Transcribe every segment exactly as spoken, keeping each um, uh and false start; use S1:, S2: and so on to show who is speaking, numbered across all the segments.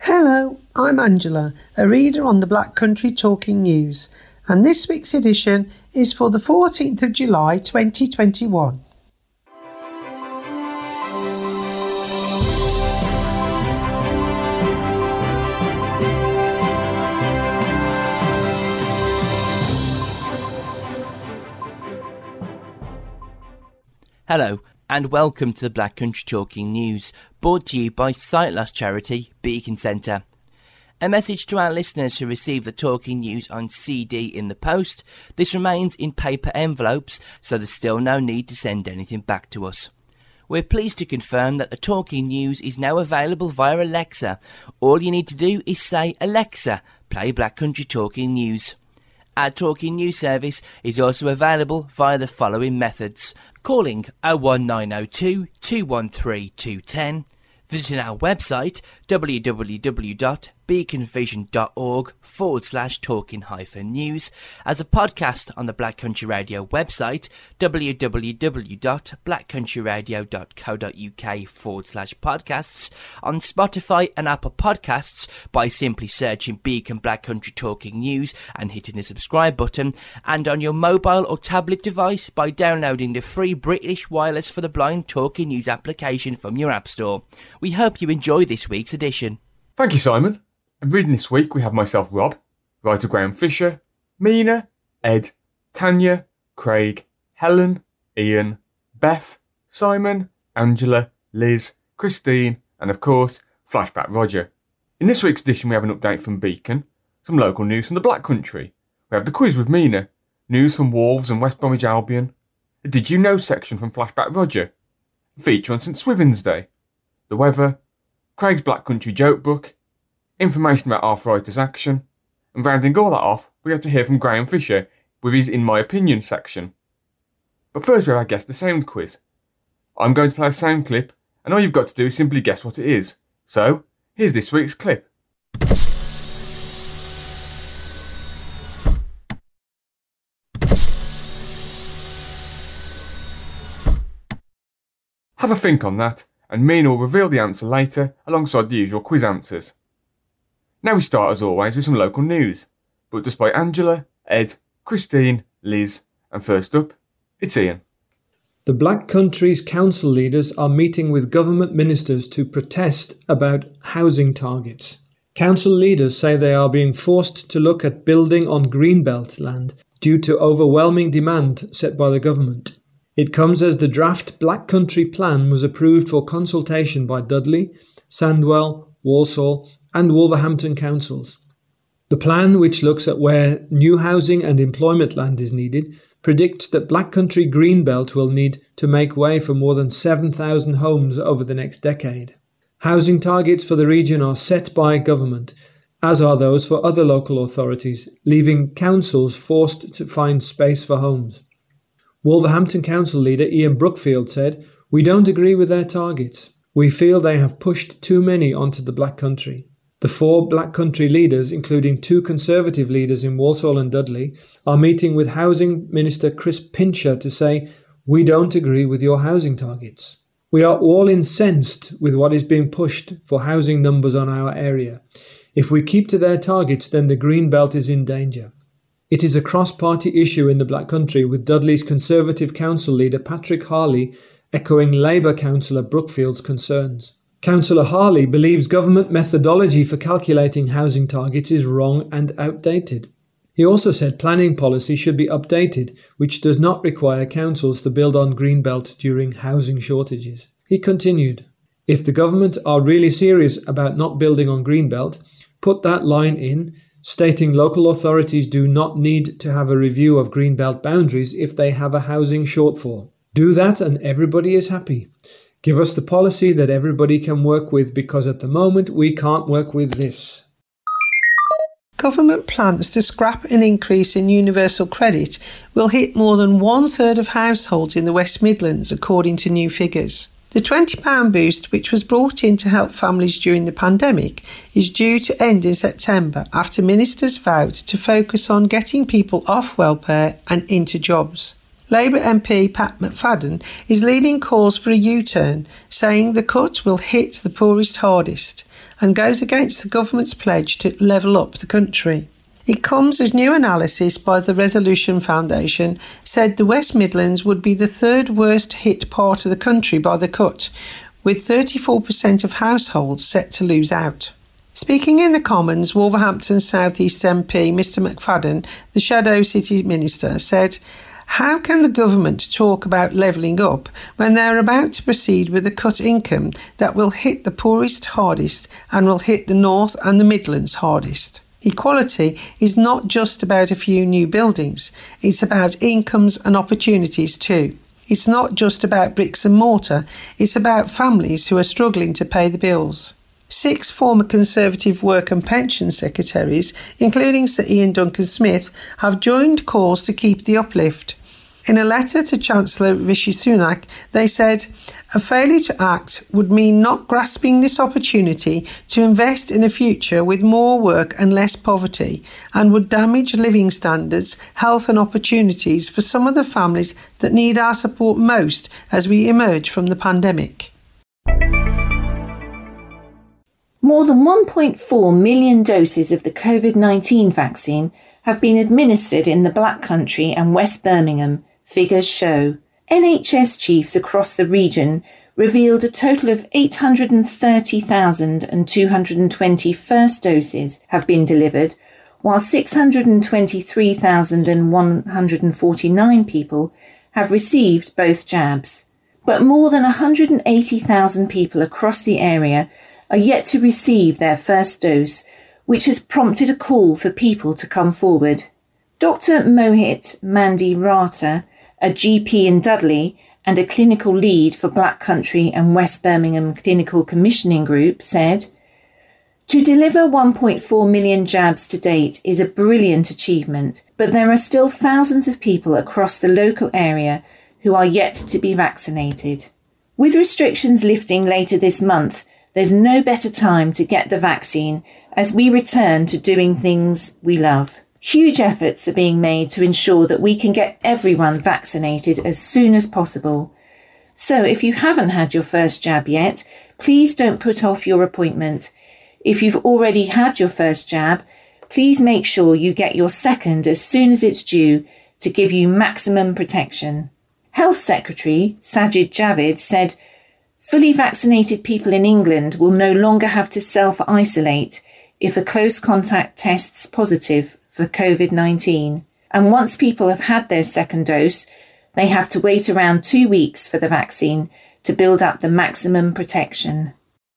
S1: Hello, I'm Angela, a reader on the Black Country Talking News, and this week's edition is for the fourteenth of July twenty twenty-one.
S2: Hello and welcome to the Black Country Talking News, brought to you by sight loss charity Beacon Centre. A message to our listeners who receive the Talking News on C D in the post: this remains in paper envelopes, so there's still no need to send anything back to us. We're pleased to confirm that the Talking News is now available via Alexa. All you need to do is say, "Alexa, play Black Country Talking News." Our Talking News service is also available via the following methods: calling oh one nine oh two, two one three, two one oh, visiting our website w w w dot beaconvision.org forward slash talking hyphen news, as a podcast on the Black Country Radio website w w w dot blackcountryradio dot co dot uk forward slash podcasts, on Spotify and Apple Podcasts by simply searching Beacon Black Country Talking News and hitting the subscribe button, and on your mobile or tablet device by downloading the free British Wireless for the Blind Talking News application from your App Store. We hope you enjoy this week's edition.
S3: Thank you, Simon. And reading this week we have myself, Rob, writer Graham Fisher, Mina, Ed, Tanya, Craig, Helen, Ian, Beth, Simon, Angela, Liz, Christine, and of course, Flashback Roger. In this week's edition we have an update from Beacon, some local news from the Black Country. We have the quiz with Mina, news from Wolves and West Bromwich Albion, a Did You Know section from Flashback Roger, a feature on St Swithin's Day, the weather, Craig's Black Country joke book, information about arthritis action, and rounding all that off, we have to hear from Graham Fisher with his In My Opinion section. But first we have our Guess the Sound quiz. I'm going to play a sound clip, and all you've got to do is simply guess what it is. So, here's this week's clip. Have a think on that, and Mina will reveal the answer later alongside the usual quiz answers. Now we start as always with some local news, but just by Angela, Ed, Christine, Liz, and first up, it's Ian.
S4: The Black Country's council leaders are meeting with government ministers to protest about housing targets. Council leaders say they are being forced to look at building on Greenbelt land due to overwhelming demand set by the government. It comes as the draft Black Country plan was approved for consultation by Dudley, Sandwell, Walsall and Wolverhampton councils. The plan, which looks at where new housing and employment land is needed, predicts that Black Country Greenbelt will need to make way for more than seven thousand homes over the next decade. Housing targets for the region are set by government, as are those for other local authorities, leaving councils forced to find space for homes. Wolverhampton Council leader Ian Brookfield said, "We don't agree with their targets. We feel they have pushed too many onto the Black Country." The four Black Country leaders, including two Conservative leaders in Walsall and Dudley, are meeting with Housing Minister Chris Pincher to say, "We don't agree with your housing targets. We are all incensed with what is being pushed for housing numbers on our area. If we keep to their targets, then the Greenbelt is in danger." It is a cross-party issue in the Black Country, with Dudley's Conservative Council leader Patrick Harley echoing Labour councillor Brookfield's concerns. Councillor Harley believes government methodology for calculating housing targets is wrong and outdated. He also said planning policy should be updated, which does not require councils to build on Greenbelt during housing shortages. He continued, "If the government are really serious about not building on Greenbelt, put that line in, stating local authorities do not need to have a review of Greenbelt boundaries if they have a housing shortfall. Do that and everybody is happy. Give us the policy that everybody can work with, because at the moment we can't work with this."
S1: Government plans to scrap an increase in universal credit will hit more than one third of households in the West Midlands, according to new figures. The twenty pounds boost, which was brought in to help families during the pandemic, is due to end in September after ministers vowed to focus on getting people off welfare and into jobs. Labour M P Pat McFadden is leading calls for a U-turn, saying the cut will hit the poorest hardest, and goes against the government's pledge to level up the country. It comes as new analysis by the Resolution Foundation said the West Midlands would be the third worst hit part of the country by the cut, with thirty-four percent of households set to lose out. Speaking in the Commons, Wolverhampton South East M P Mr McFadden, the Shadow City Minister, said, "How can the government talk about levelling up when they are about to proceed with a cut income that will hit the poorest hardest and will hit the North and the Midlands hardest?" Equality is not just about a few new buildings, it's about incomes and opportunities too. It's not just about bricks and mortar, it's about families who are struggling to pay the bills. Six former Conservative Work and Pension Secretaries, including Sir Ian Duncan-Smith, have joined calls to keep the uplift. In a letter to Chancellor Rishi Sunak, they said, "A failure to act would mean not grasping this opportunity to invest in a future with more work and less poverty, and would damage living standards, health and opportunities for some of the families that need our support most as we emerge from the pandemic."
S5: More than one point four million doses of the COVID nineteen vaccine have been administered in the Black Country and West Birmingham, figures show. N H S chiefs across the region revealed a total of eight hundred thirty thousand two hundred twenty first doses have been delivered, while six hundred twenty-three thousand one hundred forty-nine people have received both jabs. But more than one hundred eighty thousand people across the area are yet to receive their first dose, which has prompted a call for people to come forward. Doctor Mohit Mandi Rata, a G P in Dudley and a clinical lead for Black Country and West Birmingham Clinical Commissioning Group, said, "To deliver one point four million jabs to date is a brilliant achievement, but there are still thousands of people across the local area who are yet to be vaccinated. With restrictions lifting later this month, there's no better time to get the vaccine as we return to doing things we love. Huge efforts are being made to ensure that we can get everyone vaccinated as soon as possible. So if you haven't had your first jab yet, please don't put off your appointment. If you've already had your first jab, please make sure you get your second as soon as it's due to give you maximum protection." Health Secretary Sajid Javid said, "Fully vaccinated people in England will no longer have to self-isolate if a close contact tests positive for COVID nineteen. And once people have had their second dose, they have to wait around two weeks for the vaccine to build up the maximum protection."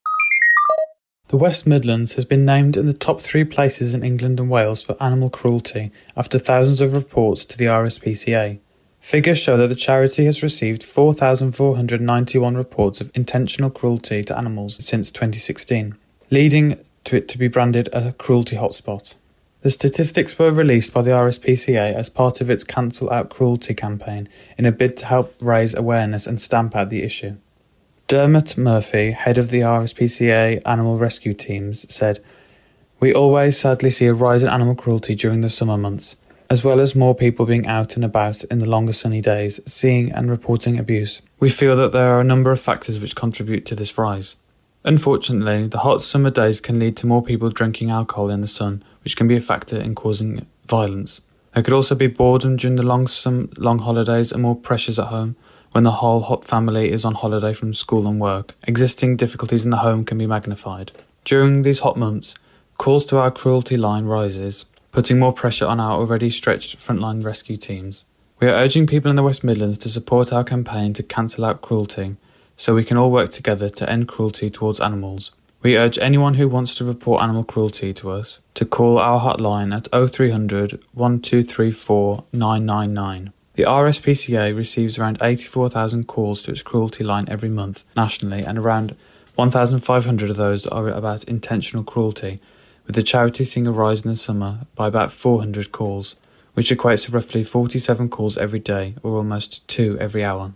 S6: The West Midlands has been named in the top three places in England and Wales for animal cruelty after thousands of reports to the R S P C A. Figures show that the charity has received four thousand four hundred ninety-one reports of intentional cruelty to animals since twenty sixteen, leading to it to be branded a cruelty hotspot. The statistics were released by the R S P C A as part of its Cancel Out Cruelty campaign in a bid to help raise awareness and stamp out the issue. Dermot Murphy, head of the R S P C A animal rescue teams, said, "We always sadly see a rise in animal cruelty during the summer months, as well as more people being out and about in the longer sunny days, seeing and reporting abuse. We feel that there are a number of factors which contribute to this rise. Unfortunately, the hot summer days can lead to more people drinking alcohol in the sun, which can be a factor in causing violence. There could also be boredom during the long some long holidays and more pressures at home when the whole hot family is on holiday from school and work. Existing difficulties in the home can be magnified. During these hot months, calls to our cruelty line rises, putting more pressure on our already stretched frontline rescue teams. We are urging people in the West Midlands to support our campaign to cancel out cruelty, so we can all work together to end cruelty towards animals. We urge anyone who wants to report animal cruelty to us to call our hotline at oh three hundred, one two three four, nine nine nine. The R S P C A receives around eighty-four thousand calls to its cruelty line every month nationally, and around one thousand five hundred of those are about intentional cruelty, with the charity seeing a rise in the summer by about four hundred calls, which equates to roughly forty-seven calls every day, or almost two every hour.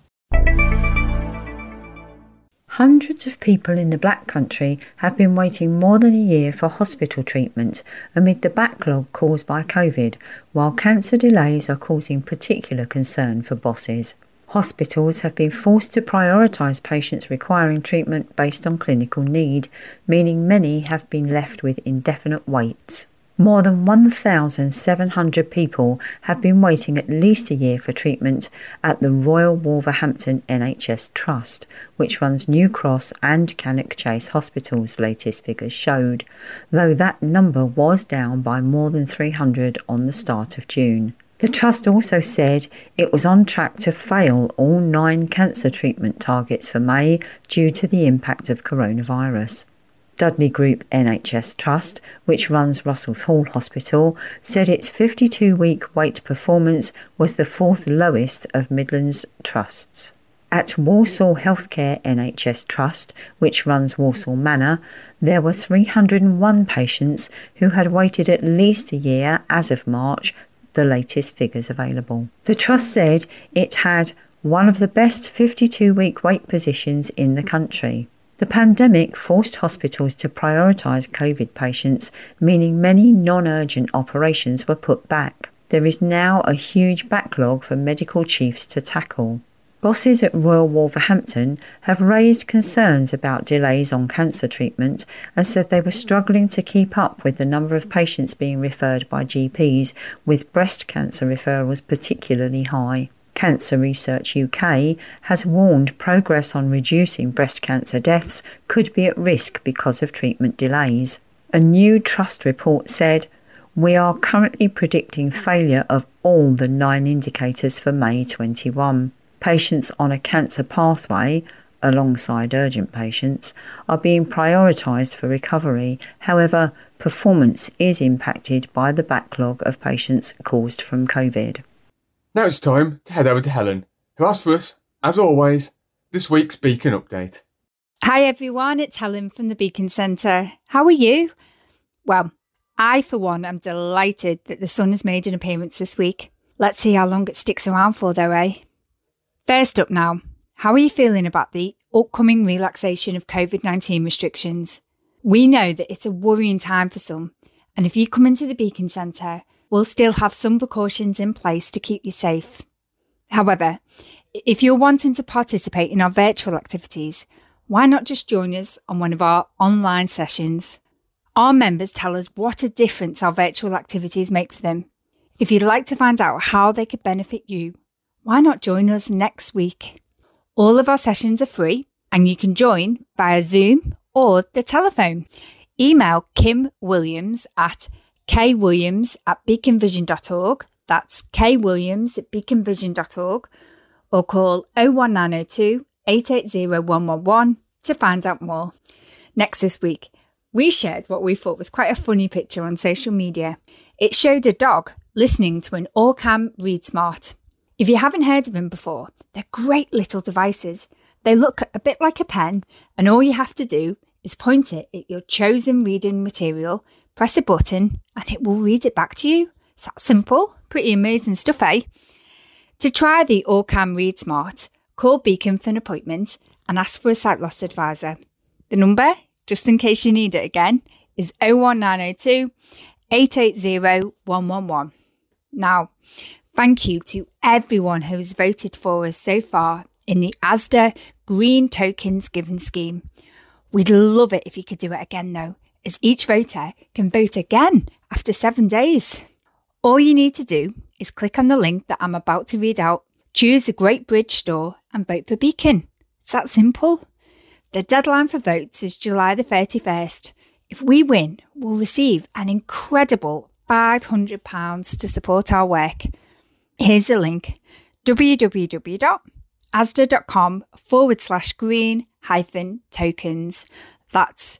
S7: Hundreds of people in the Black Country have been waiting more than a year for hospital treatment amid the backlog caused by COVID, while cancer delays are causing particular concern for bosses. Hospitals have been forced to prioritise patients requiring treatment based on clinical need, meaning many have been left with indefinite waits. More than one thousand seven hundred people have been waiting at least a year for treatment at the Royal Wolverhampton N H S Trust, which runs New Cross and Cannock Chase Hospitals, latest figures showed, though that number was down by more than three hundred on the start of June. The Trust also said it was on track to fail all nine cancer treatment targets for May due to the impact of coronavirus. Dudley Group N H S Trust, which runs Russell's Hall Hospital, said its fifty-two-week wait performance was the fourth lowest of Midlands trusts. At Walsall Healthcare N H S Trust, which runs Walsall Manor, there were three hundred one patients who had waited at least a year as of March, the latest figures available. The Trust said it had one of the best fifty-two-week wait positions in the country. The pandemic forced hospitals to prioritise COVID patients, meaning many non-urgent operations were put back. There is now a huge backlog for medical chiefs to tackle. Bosses at Royal Wolverhampton have raised concerns about delays on cancer treatment and said they were struggling to keep up with the number of patients being referred by G Ps, with breast cancer referrals particularly high. Cancer Research U K has warned progress on reducing breast cancer deaths could be at risk because of treatment delays. A new Trust report said, "We are currently predicting failure of all the nine indicators for May twenty-one. Patients on a cancer pathway, alongside urgent patients, are being prioritised for recovery. However, performance is impacted by the backlog of patients caused from COVID."
S3: Now it's time to head over to Helen, who has for us, as always, this week's Beacon Update.
S8: Hi everyone, it's Helen from the Beacon Centre. How are you? Well, I for one am delighted that the sun has made an appearance this week. Let's see how long it sticks around for though, eh? First up now, how are you feeling about the upcoming relaxation of COVID nineteen restrictions? We know that it's a worrying time for some, and if you come into the Beacon Centre, we'll still have some precautions in place to keep you safe. However, if you're wanting to participate in our virtual activities, why not just join us on one of our online sessions? Our members tell us what a difference our virtual activities make for them. If you'd like to find out how they could benefit you, why not join us next week? All of our sessions are free and you can join via Zoom or the telephone. Email Kim Williams at kwilliams at beaconvision dot org. That's kwilliams at beaconvision dot org, or call oh one nine oh two, eight eight oh, one one one to find out more. Next this week, we shared what we thought was quite a funny picture on social media. It showed a dog listening to an Orcam ReadSmart. If you haven't heard of them before, they're great little devices. They look a bit like a pen, and all you have to do is point it at your chosen reading material, press a button, and it will read it back to you. It's that simple. Pretty amazing stuff, eh? To try the Orcam ReadSmart, call Beacon for an appointment and ask for a sight loss advisor. The number, just in case you need it again, is oh one nine oh two, eight eight oh, one one one. Now, thank you to everyone who's voted for us so far in the Asda Green Tokens Given Scheme. We'd love it if you could do it again though, as each voter can vote again after seven days. All you need to do is click on the link that I'm about to read out, choose the Great Bridge store and vote for Beacon. It's that simple. The deadline for votes is July the thirty-first. If we win, we'll receive an incredible five hundred pounds to support our work. Here's a link, www.asda.com forward slash green hyphen tokens. That's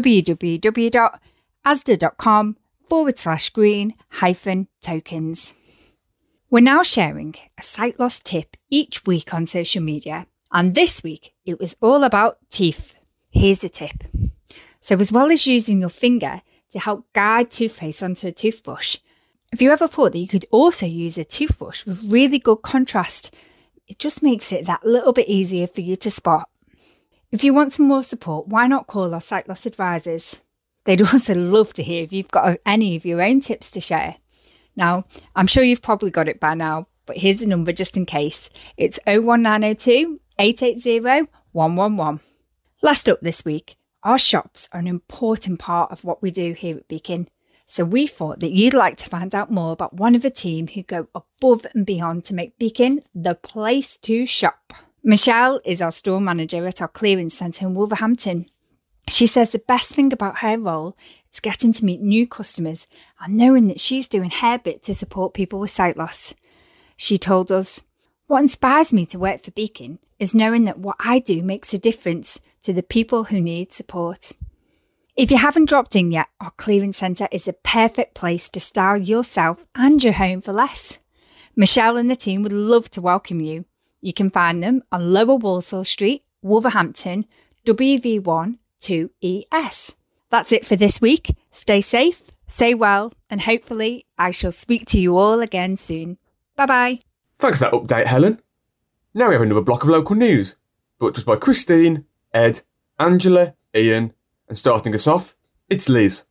S8: www.asda.com forward slash green hyphen tokens. We're now sharing a sight loss tip each week on social media, and this week it was all about teeth. Here's the tip. So as well as using your finger to help guide toothpaste onto a toothbrush, have you ever thought that you could also use a toothbrush with really good contrast? It just makes it that little bit easier for you to spot. If you want some more support, why not call our sight loss advisors? They'd also love to hear if you've got any of your own tips to share. Now, I'm sure you've probably got it by now, but here's the number just in case. It's oh one nine oh two, eight eight zero, one one one. Last up this week, our shops are an important part of what we do here at Beacon. So we thought that you'd like to find out more about one of the team who go above and beyond to make Beacon the place to shop. Michelle is our store manager at our clearance centre in Wolverhampton. She says the best thing about her role is getting to meet new customers and knowing that she's doing her bit to support people with sight loss. She told us, "What inspires me to work for Beacon is knowing that what I do makes a difference to the people who need support." If you haven't dropped in yet, our clearance centre is a perfect place to style yourself and your home for less. Michelle and the team would love to welcome you. You can find them on Lower Walsall Street, Wolverhampton, W V one two E S. That's it for this week. Stay safe, stay well, and hopefully I shall speak to you all again soon. Bye-bye.
S3: Thanks for that update, Helen. Now we have another block of local news, brought to us by Christine, Ed, Angela, Ian, and starting us off, it's Liz.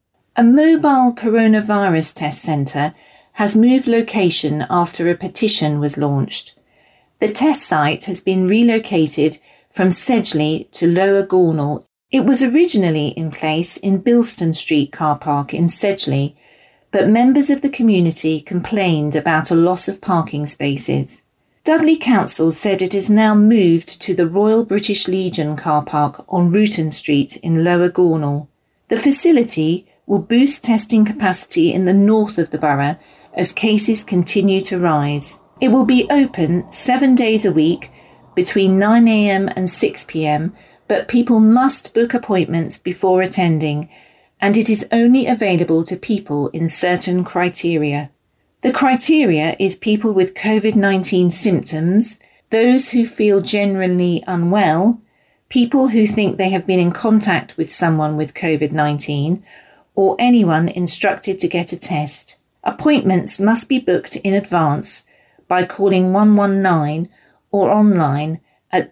S5: A mobile coronavirus test centre has moved location after a petition was launched. The test site has been relocated from Sedgley to Lower Gornal. It was originally in place in Bilston Street car park in Sedgley, but members of the community complained about a loss of parking spaces. Dudley Council said it is now moved to the Royal British Legion car park on Ruton Street in Lower Gornal. The facility will boost testing capacity in the north of the borough as cases continue to rise. It will be open seven days a week between nine a m and six p m, but people must book appointments before attending, and it is only available to people in certain criteria. The criteria is people with COVID nineteen symptoms, those who feel generally unwell, people who think they have been in contact with someone with COVID nineteen, or anyone instructed to get a test. Appointments must be booked in advance by calling one one nine or online at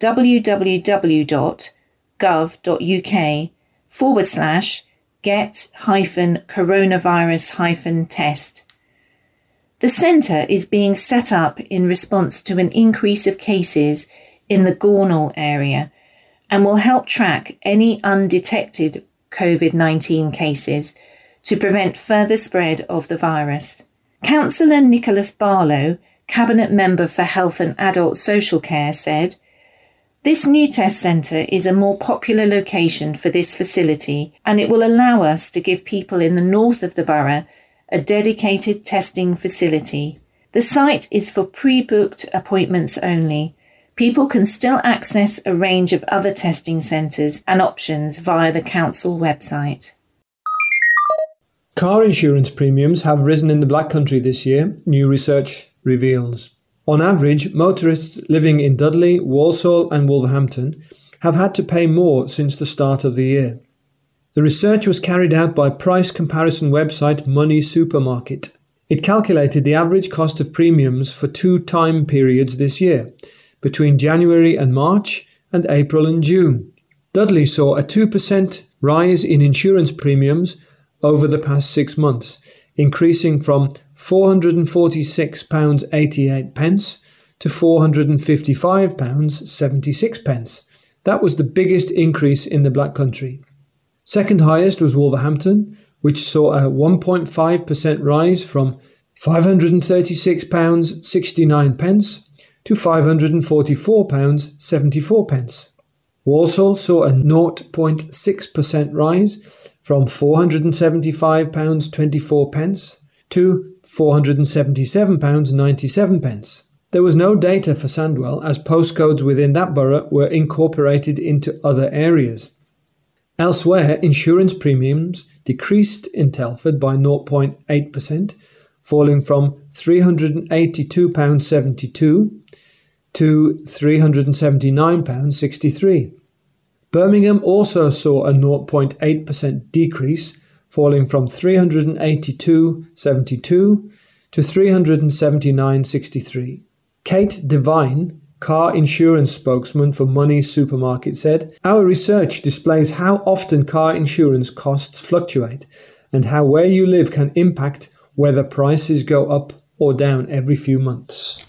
S5: www.gov.uk forward slash get hyphen coronavirus hyphen test. The centre is being set up in response to an increase of cases in the Gornal area and will help track any undetected COVID nineteen cases to prevent further spread of the virus. Councillor Nicholas Barlow, Cabinet Member for Health and Adult Social Care, said, "This new test centre is a more popular location for this facility, and it will allow us to give people in the north of the borough a dedicated testing facility. The site is for pre-booked appointments only. People can still access a range of other testing centres and options via the council website."
S4: Car insurance premiums have risen in the Black Country this year, new research reveals. On average, motorists living in Dudley, Walsall and Wolverhampton have had to pay more since the start of the year. The research was carried out by price comparison website Money Supermarket. It calculated the average cost of premiums for two time periods this year, between January and March and April and June. Dudley saw a two percent rise in insurance premiums over the past six months, increasing from four hundred forty-six pounds eighty-eight to four hundred fifty-five pounds seventy-six. That was the biggest increase in the Black Country. Second highest was Wolverhampton, which saw a one point five percent rise from five hundred thirty-six pounds sixty-nine to five hundred forty-four pounds seventy-four. Walsall saw a zero point six percent rise from four hundred seventy-five pounds twenty-four to four hundred seventy-seven pounds ninety-seven. There was no data for Sandwell as postcodes within that borough were incorporated into other areas. Elsewhere, insurance premiums decreased in Telford by zero point eight percent, falling from three hundred eighty-two pounds seventy-two to three hundred seventy-nine pounds sixty-three. Birmingham also saw a zero point eight percent decrease, falling from three hundred eighty-two pounds seventy-two to three hundred seventy-nine pounds sixty-three. Kate Devine, car insurance spokesman for Money Supermarket, said, "Our research displays how often car insurance costs fluctuate and how where you live can impact whether prices go up or down every few months.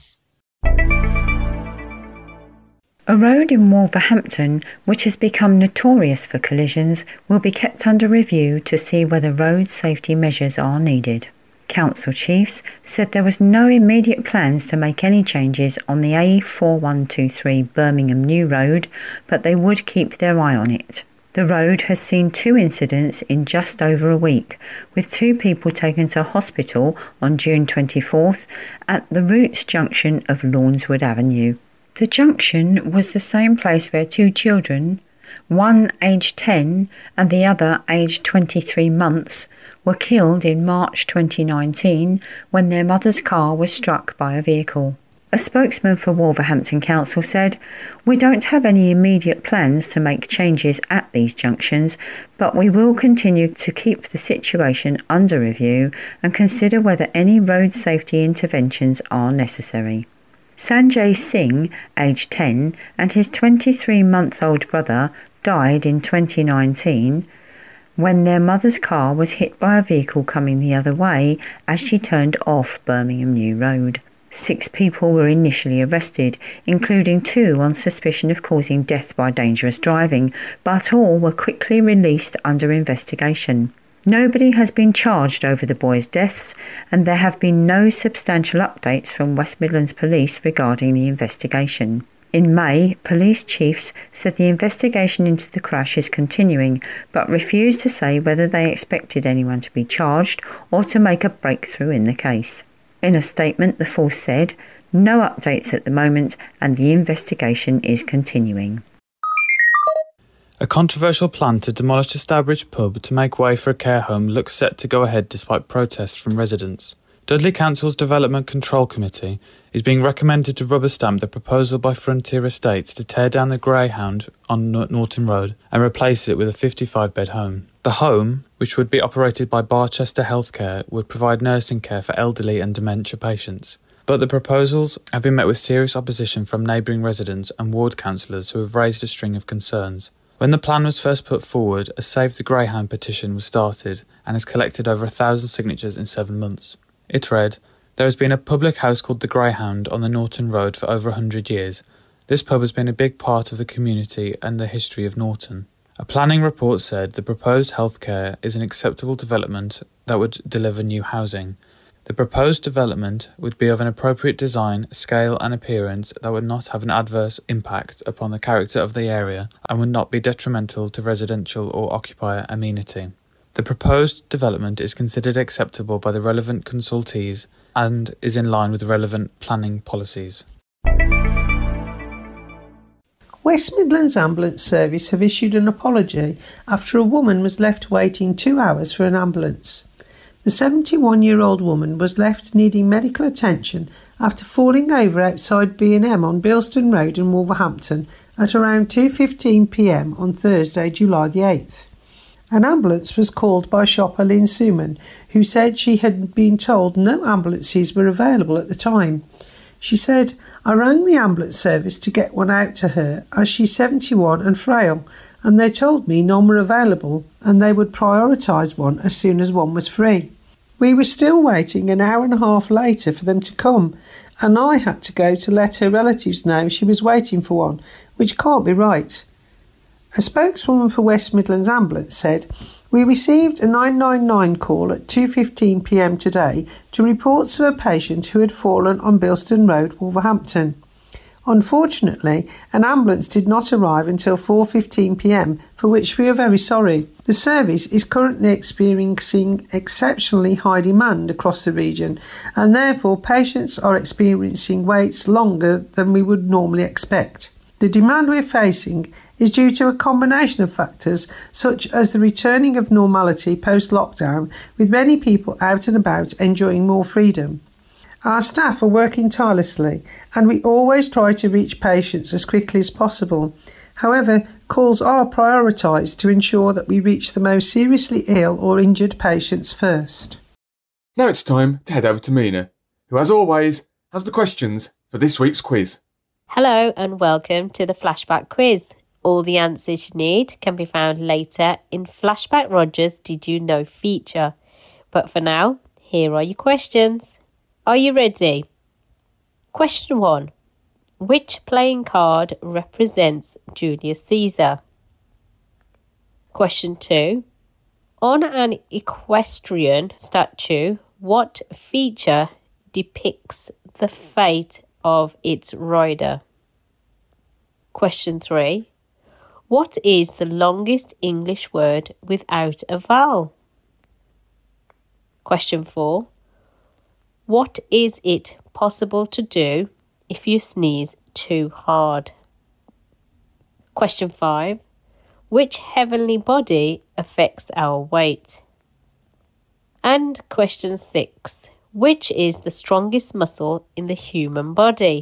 S7: A road in Wolverhampton, which has become notorious for collisions, will be kept under review to see whether road safety measures are needed. Council chiefs said there was no immediate plans to make any changes on the A four one two three Birmingham New Road, but they would keep their eye on it. The road has seen two incidents in just over a week, with two people taken to hospital on June twenty-fourth at the Roots junction of Lawnswood Avenue. The junction was the same place where two children, one aged ten and the other aged twenty-three months, were killed in March twenty nineteen when their mother's car was struck by a vehicle. A spokesman for Wolverhampton Council said, "We don't have any immediate plans to make changes at these junctions, but we will continue to keep the situation under review and consider whether any road safety interventions are necessary." Sanjay Singh, aged ten, and his twenty-three-month-old brother died in twenty nineteen when their mother's car was hit by a vehicle coming the other way as she turned off Birmingham New Road. Six people were initially arrested, including two on suspicion of causing death by dangerous driving, but all were quickly released under investigation. Nobody has been charged over the boys' deaths, and there have been no substantial updates from West Midlands Police regarding the investigation. In May, police chiefs said the investigation into the crash is continuing, but refused to say whether they expected anyone to be charged or to make a breakthrough in the case. In a statement, the force said, "No updates at the moment, and the investigation is continuing."
S6: A controversial plan to demolish the Stourbridge pub to make way for a care home looks set to go ahead despite protests from residents. Dudley Council's Development Control Committee is being recommended to rubber stamp the proposal by Frontier Estates to tear down the Greyhound on Norton Road and replace it with a fifty-five bed home. The home, which would be operated by Barchester Healthcare, would provide nursing care for elderly and dementia patients. But the proposals have been met with serious opposition from neighbouring residents and ward councillors who have raised a string of concerns. When the plan was first put forward, a Save the Greyhound petition was started and has collected over a thousand signatures in seven months. It read, "There has been a public house called the Greyhound on the Norton Road for over a hundred years. This pub has been a big part of the community and the history of Norton." A planning report said the proposed healthcare is an acceptable development that would deliver new housing. The proposed development would be of an appropriate design, scale and appearance that would not have an adverse impact upon the character of the area and would not be detrimental to residential or occupier amenity. The proposed development is considered acceptable by the relevant consultees and is in line with relevant planning policies.
S1: West Midlands Ambulance Service have issued an apology after a woman was left waiting two hours for an ambulance. The seventy-one-year-old woman was left needing medical attention after falling over outside B and M on Bilston Road in Wolverhampton at around two fifteen p m on Thursday, July the eighth. An ambulance was called by shopper Lynn Suman, who said she had been told no ambulances were available at the time. She said, "I rang the ambulance service to get one out to her as she's seventy-one and frail, and they told me none were available and they would prioritise one as soon as one was free. We were still waiting an hour and a half later for them to come, and I had to go to let her relatives know she was waiting for one, which can't be right." A spokeswoman for West Midlands Ambulance said, "We received a nine nine nine call at two fifteen p m today to reports of a patient who had fallen on Bilston Road, Wolverhampton. Unfortunately, an ambulance did not arrive until four fifteen p m, for which we are very sorry. The service is currently experiencing exceptionally high demand across the region, and therefore patients are experiencing waits longer than we would normally expect. The demand we're facing is due to a combination of factors such as the returning of normality post-lockdown, with many people out and about enjoying more freedom. Our staff are working tirelessly, and we always try to reach patients as quickly as possible. However, calls are prioritised to ensure that we reach the most seriously ill or injured patients first."
S3: Now it's time to head over to Mina, who as always has the questions for this week's quiz.
S9: Hello and welcome to the Flashback Quiz. All the answers you need can be found later in Flashback Roger's Did You Know feature. But for now, here are your questions. Are you ready? Question one. Which playing card represents Julius Caesar? Question two. On an equestrian statue, what feature depicts the fate of its rider? Question three. What is the longest English word without a vowel? Question four. What is it possible to do if you sneeze too hard? Question five. Which heavenly body affects our weight? And question six. Which is the strongest muscle in the human body?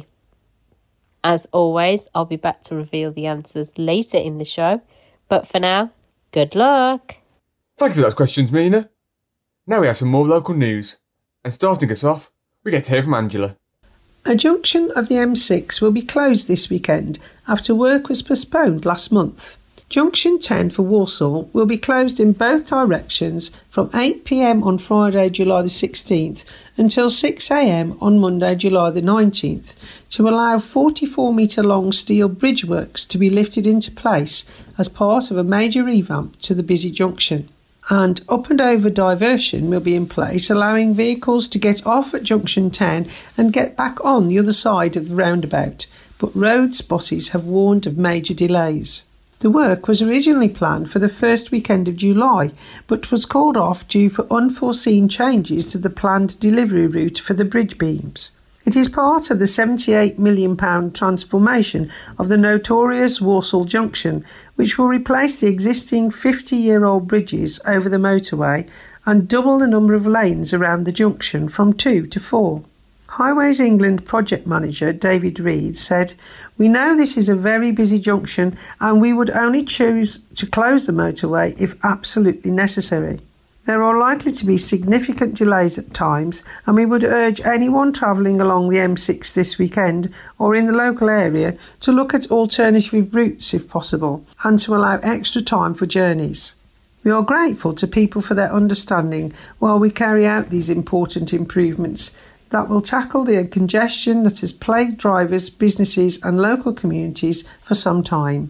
S9: As always, I'll be back to reveal the answers later in the show. But for now, good luck.
S3: Thank you for those questions, Mina. Now we have some more local news. And starting us off, we get to hear from Angela.
S1: A junction of the M six will be closed this weekend after work was postponed last month. Junction ten for Walsall will be closed in both directions from eight p m on Friday, July the sixteenth until six a m on Monday, July the nineteenth to allow forty-four metre long steel bridge works to be lifted into place as part of a major revamp to the busy junction. And up and over diversion will be in place, allowing vehicles to get off at Junction ten and get back on the other side of the roundabout, but road spotties have warned of major delays. The work was originally planned for the first weekend of July, but was called off due for unforeseen changes to the planned delivery route for the bridge beams. It is part of the seventy-eight million pounds transformation of the notorious Walsall Junction, which will replace the existing fifty-year-old bridges over the motorway and double the number of lanes around the junction from two to four. Highways England project manager David Reed said, "We know this is a very busy junction and we would only choose to close the motorway if absolutely necessary. There are likely to be significant delays at times, and we would urge anyone travelling along the M six this weekend or in the local area to look at alternative routes if possible and to allow extra time for journeys. We are grateful to people for their understanding while we carry out these important improvements that will tackle the congestion that has plagued drivers, businesses and local communities for some time."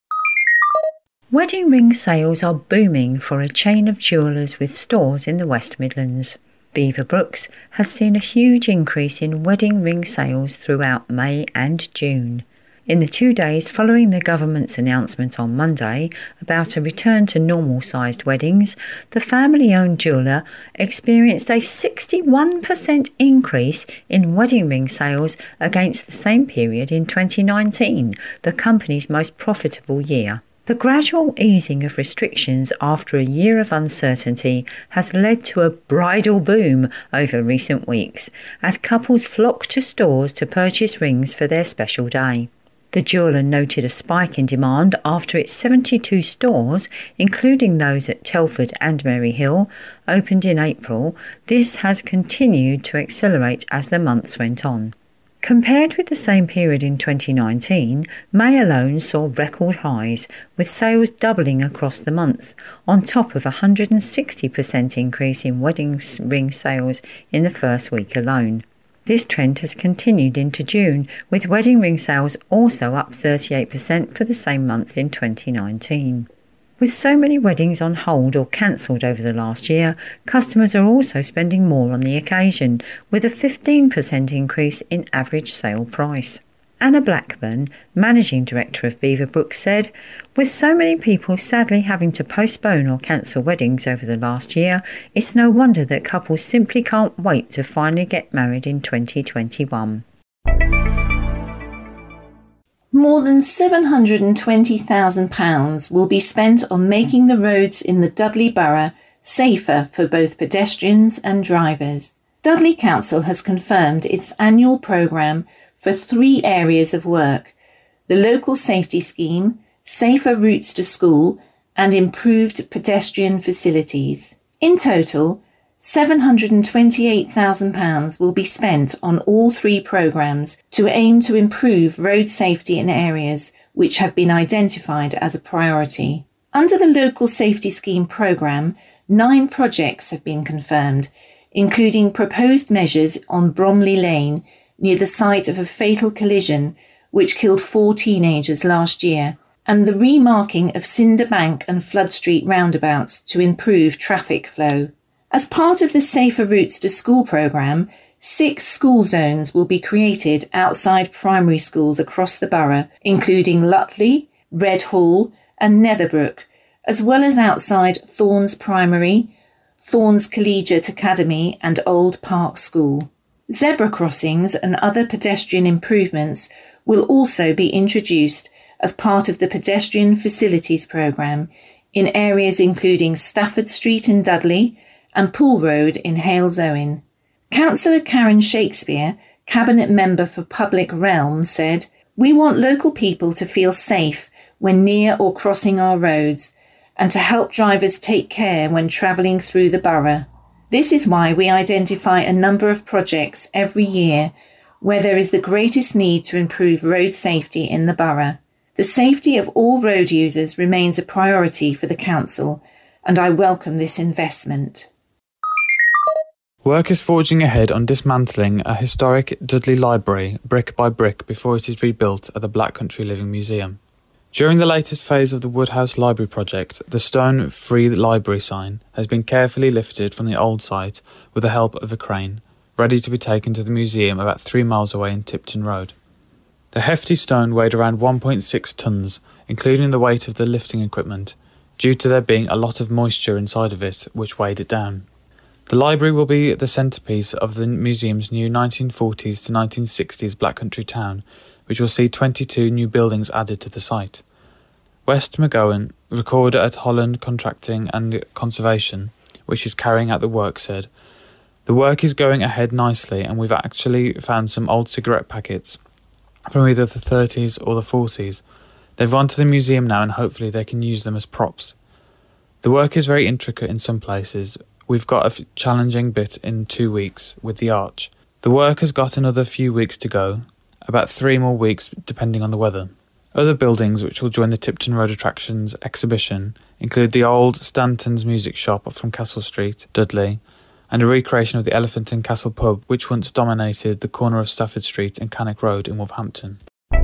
S7: Wedding ring sales are booming for a chain of jewellers with stores in the West Midlands. Beaverbrookes has seen a huge increase in wedding ring sales throughout May and June. In the two days following the government's announcement on Monday about a return to normal-sized weddings, the family-owned jeweller experienced a sixty-one percent increase in wedding ring sales against the same period in twenty nineteen, the company's most profitable year. The gradual easing of restrictions after a year of uncertainty has led to a bridal boom over recent weeks, as couples flock to stores to purchase rings for their special day. The jeweller noted a spike in demand after its seventy-two stores, including those at Telford and Merry Hill, opened in April. This has continued to accelerate as the months went on. Compared with the same period in twenty nineteen, May alone saw record highs, with sales doubling across the month, on top of a one hundred sixty percent increase in wedding ring sales in the first week alone. This trend has continued into June, with wedding ring sales also up thirty-eight percent for the same month in twenty nineteen. With so many weddings on hold or cancelled over the last year, customers are also spending more on the occasion, with a fifteen percent increase in average sale price. Anna Blackburn, Managing Director of Beaverbrookes, said, "With so many people sadly having to postpone or cancel weddings over the last year, it's no wonder that couples simply can't wait to finally get married in twenty twenty-one.
S5: More than seven hundred twenty thousand pounds will be spent on making the roads in the Dudley Borough safer for both pedestrians and drivers. Dudley Council has confirmed its annual programme for three areas of work: the local safety scheme, safer routes to school, and improved pedestrian facilities. In total, seven hundred twenty-eight thousand pounds will be spent on all three programmes to aim to improve road safety in areas which have been identified as a priority. Under the Local Safety Scheme programme, nine projects have been confirmed, including proposed measures on Bromley Lane near the site of a fatal collision which killed four teenagers last year, and the remarking of Cinder Bank and Flood Street roundabouts to improve traffic flow. As part of the Safer Routes to School programme, six school zones will be created outside primary schools across the borough, including Lutley, Redhall and Netherbrook, as well as outside Thorns Primary, Thorns Collegiate Academy and Old Park School. Zebra crossings and other pedestrian improvements will also be introduced as part of the Pedestrian Facilities programme in areas including Stafford Street in Dudley and Poole Road in Halesowen. Councillor Karen Shakespeare, Cabinet Member for Public Realm, said, "We want local people to feel safe when near or crossing our roads and to help drivers take care when travelling through the borough. This is why we identify a number of projects every year where there is the greatest need to improve road safety in the borough. The safety of all road users remains a priority for the council, and I welcome this investment."
S6: Work is forging ahead on dismantling a historic Dudley Library brick by brick before it is rebuilt at the Black Country Living Museum. During the latest phase of the Woodhouse Library project, the stone Free Library sign has been carefully lifted from the old site with the help of a crane, ready to be taken to the museum about three miles away in Tipton Road. The hefty stone weighed around one point six tonnes, including the weight of the lifting equipment, due to there being a lot of moisture inside of it, which weighed it down. The library will be the centrepiece of the museum's new nineteen forties to nineteen sixties Black Country town, which will see twenty-two new buildings added to the site. West McGowan, recorder at Holland Contracting and Conservation, which is carrying out the work, said, "The work is going ahead nicely and we've actually found some old cigarette packets from either the thirties or the forties. They've gone to the museum now and hopefully they can use them as props. The work is very intricate in some places. We've got a f- challenging bit in two weeks with the arch. The work has got another few weeks to go, about three more weeks depending on the weather." Other buildings which will join the Tipton Road Attractions exhibition include the old Stanton's Music Shop from Castle Street, Dudley, and a recreation of the Elephant and Castle pub which once dominated the corner of Stafford Street and Cannock Road in Wolverhampton.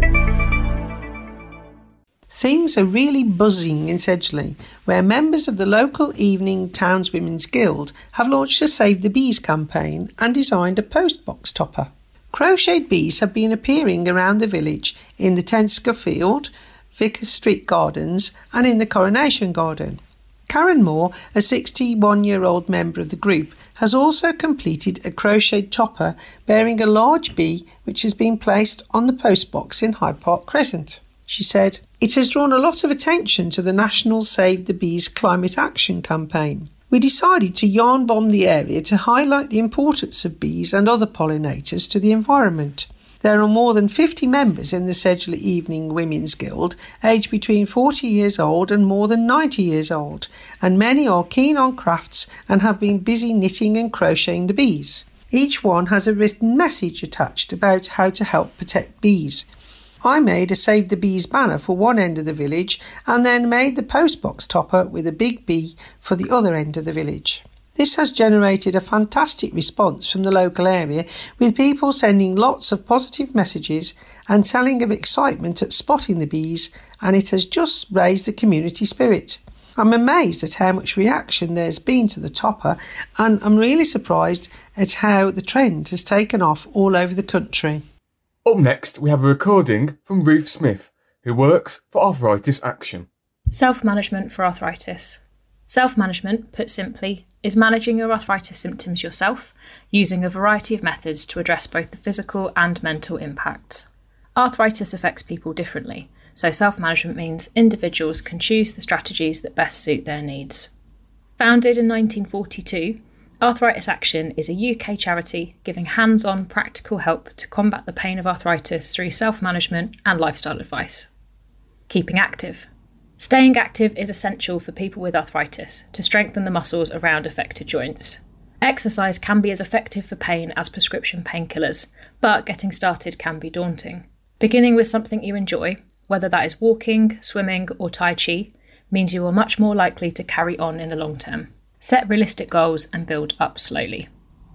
S1: Things are really buzzing in Sedgley, where members of the local Evening Townswomen's Guild have launched a Save the Bees campaign and designed a postbox topper. Crocheted bees have been appearing around the village in the Tensker Field, Vickers Street Gardens and in the Coronation Garden. Karen Moore, a sixty-one-year-old member of the group, has also completed a crocheted topper bearing a large bee which has been placed on the postbox in Hyde Park Crescent. She said, "It has drawn a lot of attention to the National Save the Bees Climate Action campaign. We decided to yarn bomb the area to highlight the importance of bees and other pollinators to the environment. There are more than fifty members in the Sedgley Evening Women's Guild, aged between forty years old and more than ninety years old, and many are keen on crafts and have been busy knitting and crocheting the bees. Each one has a written message attached about how to help protect bees. I made a Save the Bees banner for one end of the village and then made the postbox topper with a big bee for the other end of the village. This has generated a fantastic response from the local area, with people sending lots of positive messages and telling of excitement at spotting the bees, and it has just raised the community spirit. I'm amazed at how much reaction there's been to the topper, and I'm really surprised at how the trend has taken off all over the country."
S3: Up next, we have a recording from Ruth Smith, who works for Arthritis Action.
S10: Self-management for arthritis. Self-management, put simply, is managing your arthritis symptoms yourself, using a variety of methods to address both the physical and mental impacts. Arthritis affects people differently, so self-management means individuals can choose the strategies that best suit their needs. Founded in nineteen forty-two, Arthritis Action is a U K charity giving hands-on practical help to combat the pain of arthritis through self-management and lifestyle advice. Keeping active. Staying active is essential for people with arthritis to strengthen the muscles around affected joints. Exercise can be as effective for pain as prescription painkillers, but getting started can be daunting. Beginning with something you enjoy, whether that is walking, swimming or Tai Chi, means you are much more likely to carry on in the long term. Set realistic goals and build up slowly.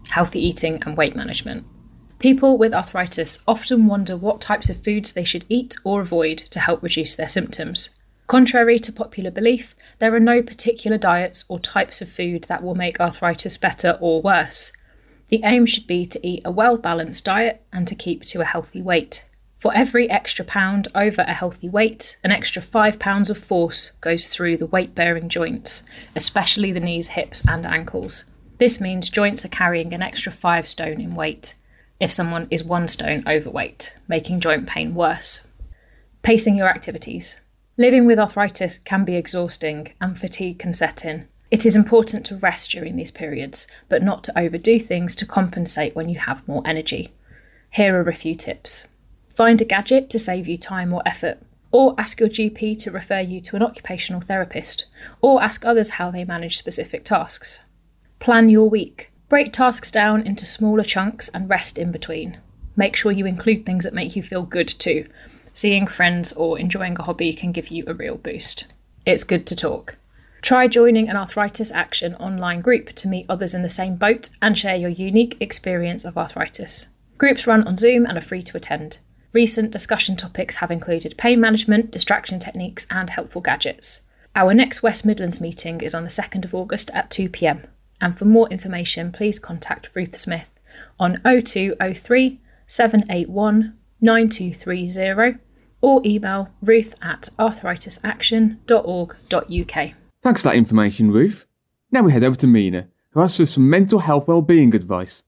S10: healthy eating and weight management. People with arthritis often wonder what types of foods they should eat or avoid to help reduce their symptoms. Contrary to popular belief, there are no particular diets or types of food that will make arthritis better or worse. The aim should be to eat a well-balanced diet and to keep to a healthy weight. For every extra pound over a healthy weight, an extra five pounds of force goes through the weight-bearing joints, especially the knees, hips and ankles. This means joints are carrying an extra five stone in weight if someone is one stone overweight, making joint pain worse. Pacing your activities. Living with arthritis can be exhausting and fatigue can set in. It is important to rest during these periods, but not to overdo things to compensate when you have more energy. Here are a few tips. Find a gadget to save you time or effort, or ask your G P to refer you to an occupational therapist, or ask others how they manage specific tasks. Plan your week. Break tasks down into smaller chunks and rest in between. Make sure you include things that make you feel good too. Seeing friends or enjoying a hobby can give you a real boost. It's good to talk. Try joining an Arthritis Action online group to meet others in the same boat and share your unique experience of arthritis. Groups run on Zoom and are free to attend. Recent discussion topics have included pain management, distraction techniques and helpful gadgets. Our next West Midlands meeting is on the second of August at two p m, and for more information please contact Ruth Smith on oh two oh three, seven eight one, nine two three zero or email ruth at arthritis action dot org dot u k.
S3: Thanks for that information, Ruth. Now we head over to Mina, who has some mental health wellbeing advice.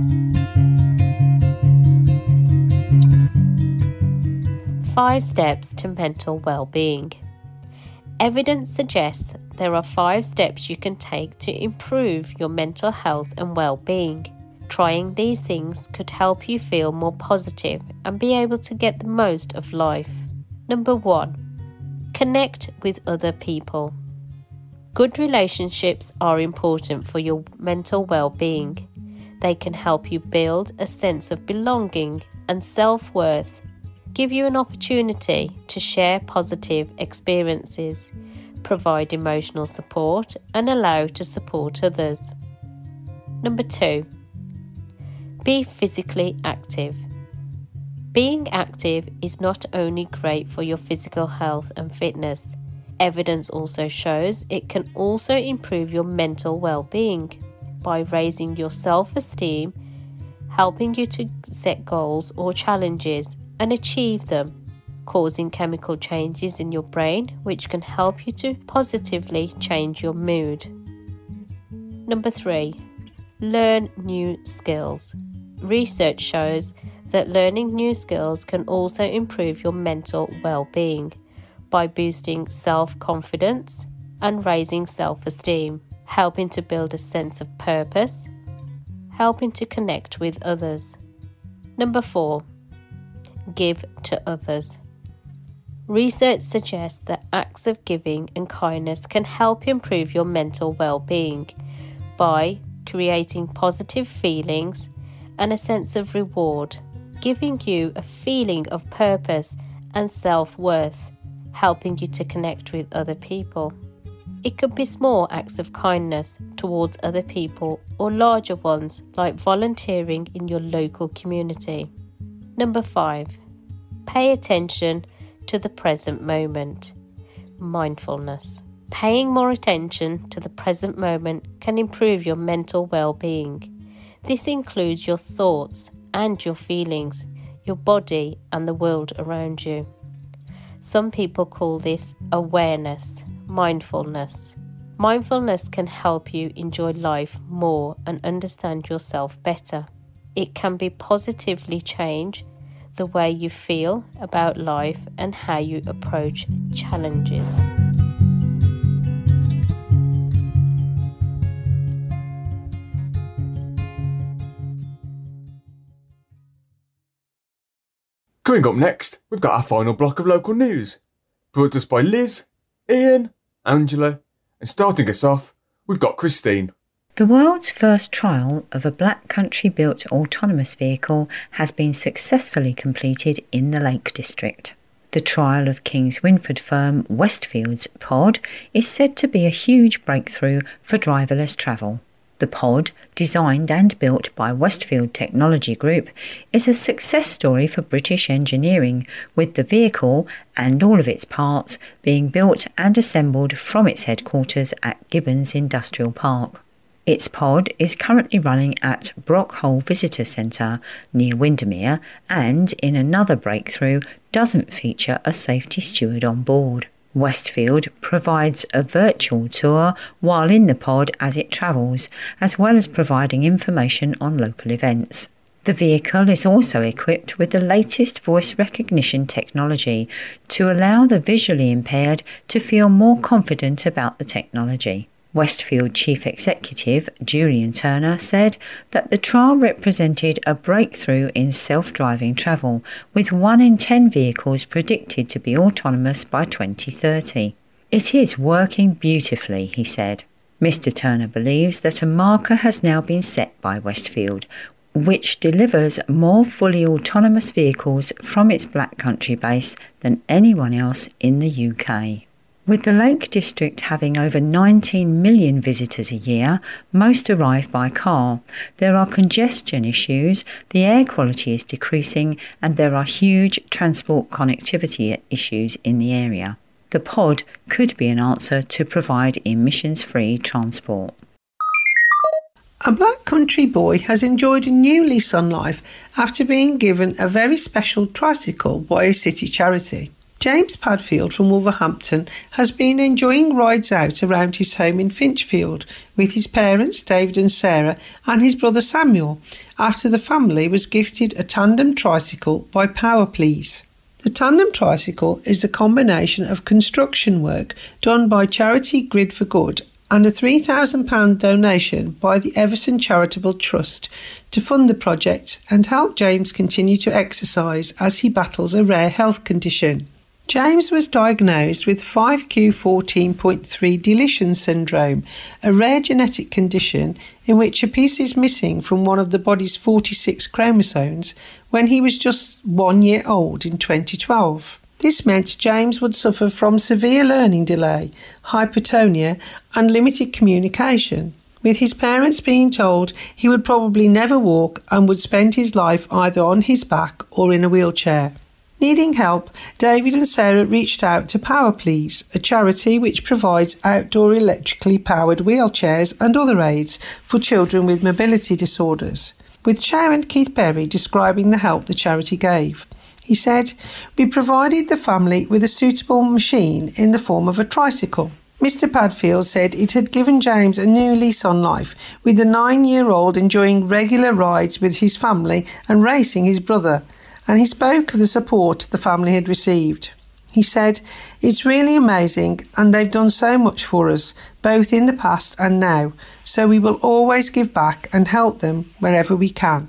S9: Five steps to mental well-being. Evidence suggests there are five steps you can take to improve your mental health and well-being. Trying these things could help you feel more positive and be able to get the most of life. Number one, connect with other people. Good relationships are important for your mental well-being. They can help you build a sense of belonging and self-worth, give you an opportunity to share positive experiences, provide emotional support, and allow to support others. Number two, be physically active. Being active is not only great for your physical health and fitness. Evidence also shows it can also improve your mental well-being by raising your self-esteem, helping you to set goals or challenges and achieve them, causing chemical changes in your brain which can help you to positively change your mood. Number three, learn new skills. Research shows that learning new skills can also improve your mental well-being by boosting self-confidence and raising self-esteem, helping to build a sense of purpose, helping to connect with others. Number four, give to others. Research suggests that acts of giving and kindness can help improve your mental well-being by creating positive feelings and a sense of reward, giving you a feeling of purpose and self-worth, helping you to connect with other people. It could be small acts of kindness towards other people or larger ones like volunteering in your local community. Number five, pay attention to the present moment. Mindfulness. Paying more attention to the present moment can improve your mental well-being. This includes your thoughts and your feelings, your body and the world around you. Some people call this awareness, mindfulness. Mindfulness can help you enjoy life more and understand yourself better. It can be positively change the way you feel about life and how you approach challenges.
S3: Coming up next, we've got our final block of local news, brought to us by Liz, Ian, Angela, and starting us off, we've got Christine.
S7: The world's first trial of a Black Country-built autonomous vehicle has been successfully completed in the Lake District. The trial of Kings Winford firm Westfield's Pod is said to be a huge breakthrough for driverless travel. The pod, designed and built by Westfield Technology Group, is a success story for British engineering, with the vehicle and all of its parts being built and assembled from its headquarters at Gibbons Industrial Park. Its pod is currently running at Brockhole Visitor Centre near Windermere, and in another breakthrough doesn't feature a safety steward on board. Westfield provides a virtual tour while in the pod as it travels, as well as providing information on local events. The vehicle is also equipped with the latest voice recognition technology to allow the visually impaired to feel more confident about the technology. Westfield Chief Executive Julian Turner said that the trial represented a breakthrough in self-driving travel, with one in ten vehicles predicted to be autonomous by twenty thirty. It is working beautifully, he said. Mister Turner believes that a marker has now been set by Westfield, which delivers more fully autonomous vehicles from its Black Country base than anyone else in the U K. With the Lake District having over nineteen million visitors a year, most arrive by car. There are congestion issues, the air quality is decreasing, and there are huge transport connectivity issues in the area. The pod could be an answer to provide emissions-free transport.
S1: A Black Country boy has enjoyed a new lease on life after being given a very special tricycle by a city charity. James Padfield from Wolverhampton has been enjoying rides out around his home in Finchfield with his parents David and Sarah and his brother Samuel after the family was gifted a tandem tricycle by Power Please. The tandem tricycle is a combination of construction work done by charity Grid for Good and a three thousand pounds donation by the Everson Charitable Trust to fund the project and help James continue to exercise as he battles a rare health condition. James was diagnosed with five q fourteen point three deletion syndrome, a rare genetic condition in which a piece is missing from one of the body's forty-six chromosomes when he was just one year old in twenty twelve. This meant James would suffer from severe learning delay, hypotonia and limited communication, with his parents being told he would probably never walk and would spend his life either on his back or in a wheelchair. Needing help, David and Sarah reached out to Power Please, a charity which provides outdoor electrically powered wheelchairs and other aids for children with mobility disorders, with Chairman Keith Berry describing the help the charity gave. He said, "We provided the family with a suitable machine in the form of a tricycle." Mister Padfield said it had given James a new lease on life, with the nine-year-old enjoying regular rides with his family and racing his brother, and he spoke of the support the family had received. He said, "It's really amazing and they've done so much for us, both in the past and now, so we will always give back and help them wherever we can."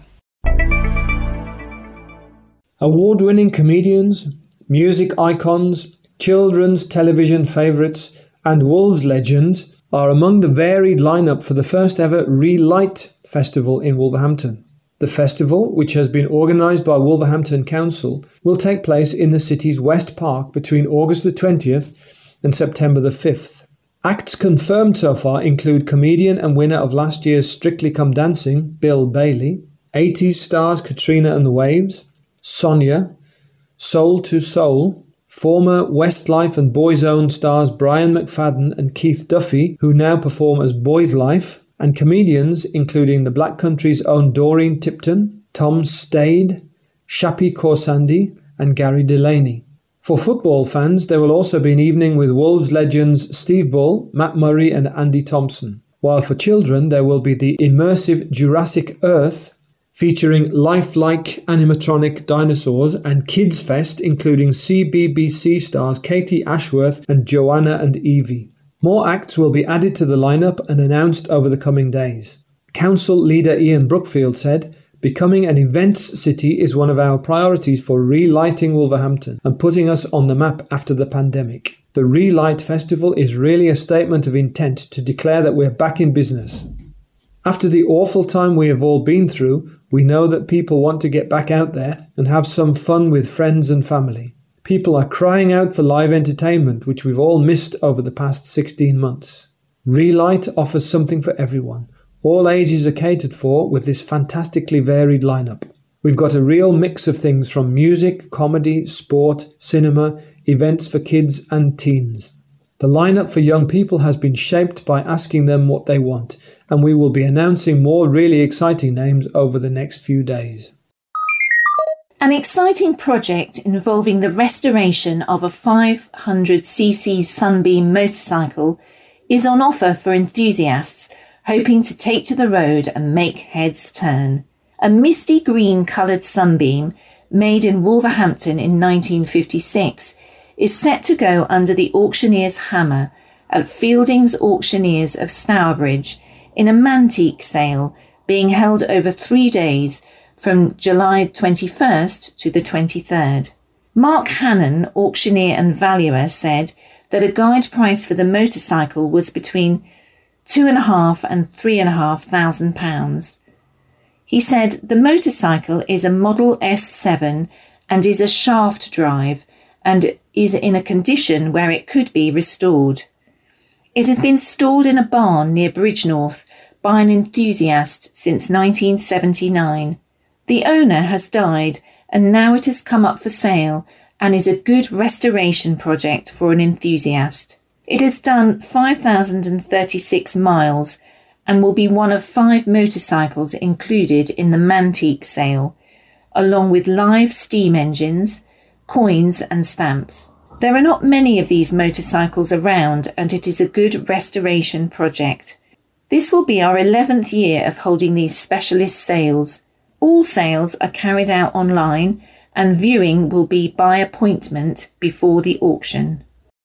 S4: Award-winning comedians, music icons, children's television favourites and Wolves legends are among the varied lineup for the first ever Relight Festival in Wolverhampton. The festival, which has been organised by Wolverhampton Council, will take place in the city's West Park between August the twentieth and September the fifth. Acts confirmed so far include comedian and winner of last year's Strictly Come Dancing, Bill Bailey, eighties stars Katrina and the Waves, Sonia, Soul to Soul, former Westlife and Boyzone stars Brian McFadden and Keith Duffy, who now perform as Boys Life, and comedians including the Black Country's own Doreen Tipton, Tom Stade, Shappi Khorsandi and Gary Delaney. For football fans, there will also be an evening with Wolves legends Steve Bull, Matt Murray and Andy Thompson. While for children, there will be the immersive Jurassic Earth, featuring lifelike animatronic dinosaurs, and Kids Fest including C B B C stars Katie Ashworth and Joanna and Evie. More acts will be added to the lineup and announced over the coming days. Council leader Ian Brookfield said, "Becoming an events city is one of our priorities for relighting Wolverhampton and putting us on the map after the pandemic. The Relight Festival is really a statement of intent to declare that we're back in business. After the awful time we have all been through, we know that people want to get back out there and have some fun with friends and family. People are crying out for live entertainment, which we've all missed over the past sixteen months. Relight offers something for everyone. All ages are catered for with this fantastically varied lineup. We've got a real mix of things from music, comedy, sport, cinema, events for kids and teens. The lineup for young people has been shaped by asking them what they want, and we will be announcing more really exciting names over the next few days.
S5: An exciting project involving the restoration of a five hundred c c Sunbeam motorcycle is on offer for enthusiasts hoping to take to the road and make heads turn. A misty green coloured Sunbeam, made in Wolverhampton in nineteen fifty-six, is set to go under the auctioneer's hammer at Fielding's Auctioneers of Stourbridge in a Mantique sale being held over three days from July twenty-first to the twenty-third. Mark Hannon, auctioneer and valuer, said that a guide price for the motorcycle was between two and a half and three and a half thousand pounds. He said the motorcycle is a Model S seven and is a shaft drive and is in a condition where it could be restored. It has been stored in a barn near Bridgnorth by an enthusiast since nineteen seventy-nine. The owner has died and now it has come up for sale and is a good restoration project for an enthusiast. It has done five thousand thirty-six miles and will be one of five motorcycles included in the Mantique sale, along with live steam engines, coins and stamps. There are not many of these motorcycles around and it is a good restoration project. This will be our eleventh year of holding these specialist sales. All sales are carried out online and viewing will be by appointment before the auction.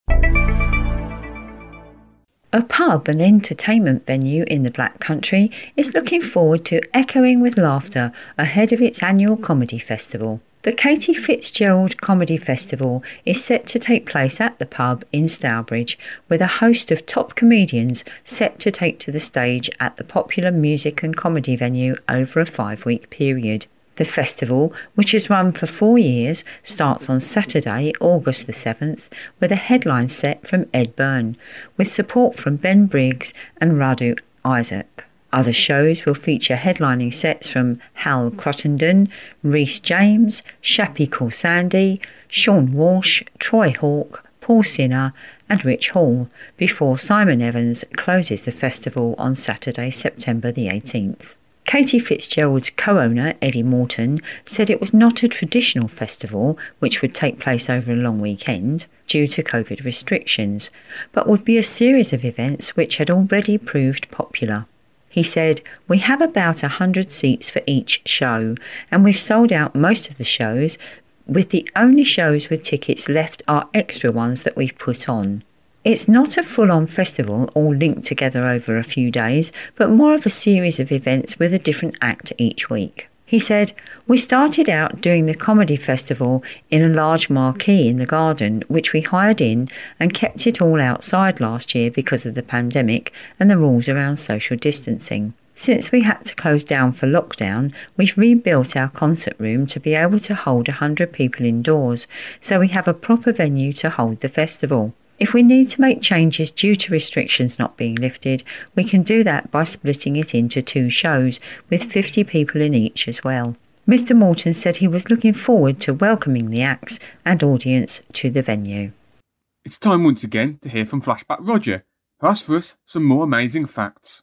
S7: A pub and entertainment venue in the Black Country is looking forward to echoing with laughter ahead of its annual comedy festival. The Katie Fitzgerald Comedy Festival is set to take place at the pub in Stourbridge, with a host of top comedians set to take to the stage at the popular music and comedy venue over a five-week period. The festival, which has run for four years, starts on Saturday, August the seventh, with a headline set from Ed Byrne, with support from Ben Briggs and Radu Isaac. Other shows will feature headlining sets from Hal Cruttenden, Rhys James, Shappy Corsandi, Sean Walsh, Troy Hawke, Paul Sinner and Rich Hall, before Simon Evans closes the festival on Saturday, September the eighteenth. Katie Fitzgerald's co-owner, Eddie Morton, said it was not a traditional festival which would take place over a long weekend due to COVID restrictions, but would be a series of events which had already proved popular. He said, "We have about a hundred seats for each show, and we've sold out most of the shows, with the only shows with tickets left are extra ones that we've put on. It's not a full-on festival all linked together over a few days, but more of a series of events with a different act each week." He said, "We started out doing the comedy festival in a large marquee in the garden, which we hired in and kept it all outside last year because of the pandemic and the rules around social distancing. Since we had to close down for lockdown, we've rebuilt our concert room to be able to hold one hundred people indoors, so we have a proper venue to hold the festival. If we need to make changes due to restrictions not being lifted, we can do that by splitting it into two shows, with fifty people in each as well." Mister Morton said he was looking forward to welcoming the acts and audience to the venue.
S3: It's time once again to hear from Flashback Roger, who has for us some more amazing facts.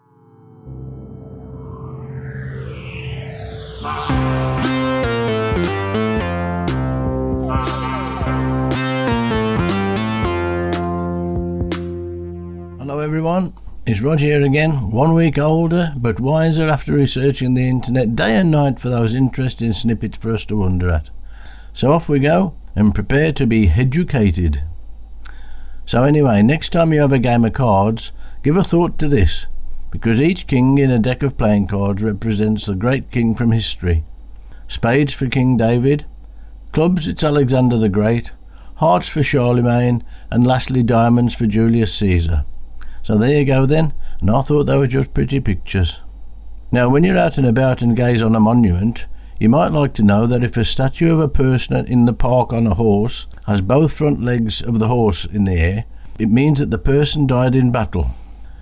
S11: Hello everyone, it's Roger here again, one week older but wiser after researching the internet day and night for those interesting snippets for us to wonder at. So off we go and prepare to be educated. So anyway, next time you have a game of cards, give a thought to this, because each king in a deck of playing cards represents the great king from history. Spades for King David, clubs it's Alexander the Great, hearts for Charlemagne, and lastly diamonds for Julius Caesar. So there you go then, and I thought they were just pretty pictures. Now when you're out and about and gaze on a monument, you might like to know that if a statue of a person in the park on a horse has both front legs of the horse in the air, it means that the person died in battle.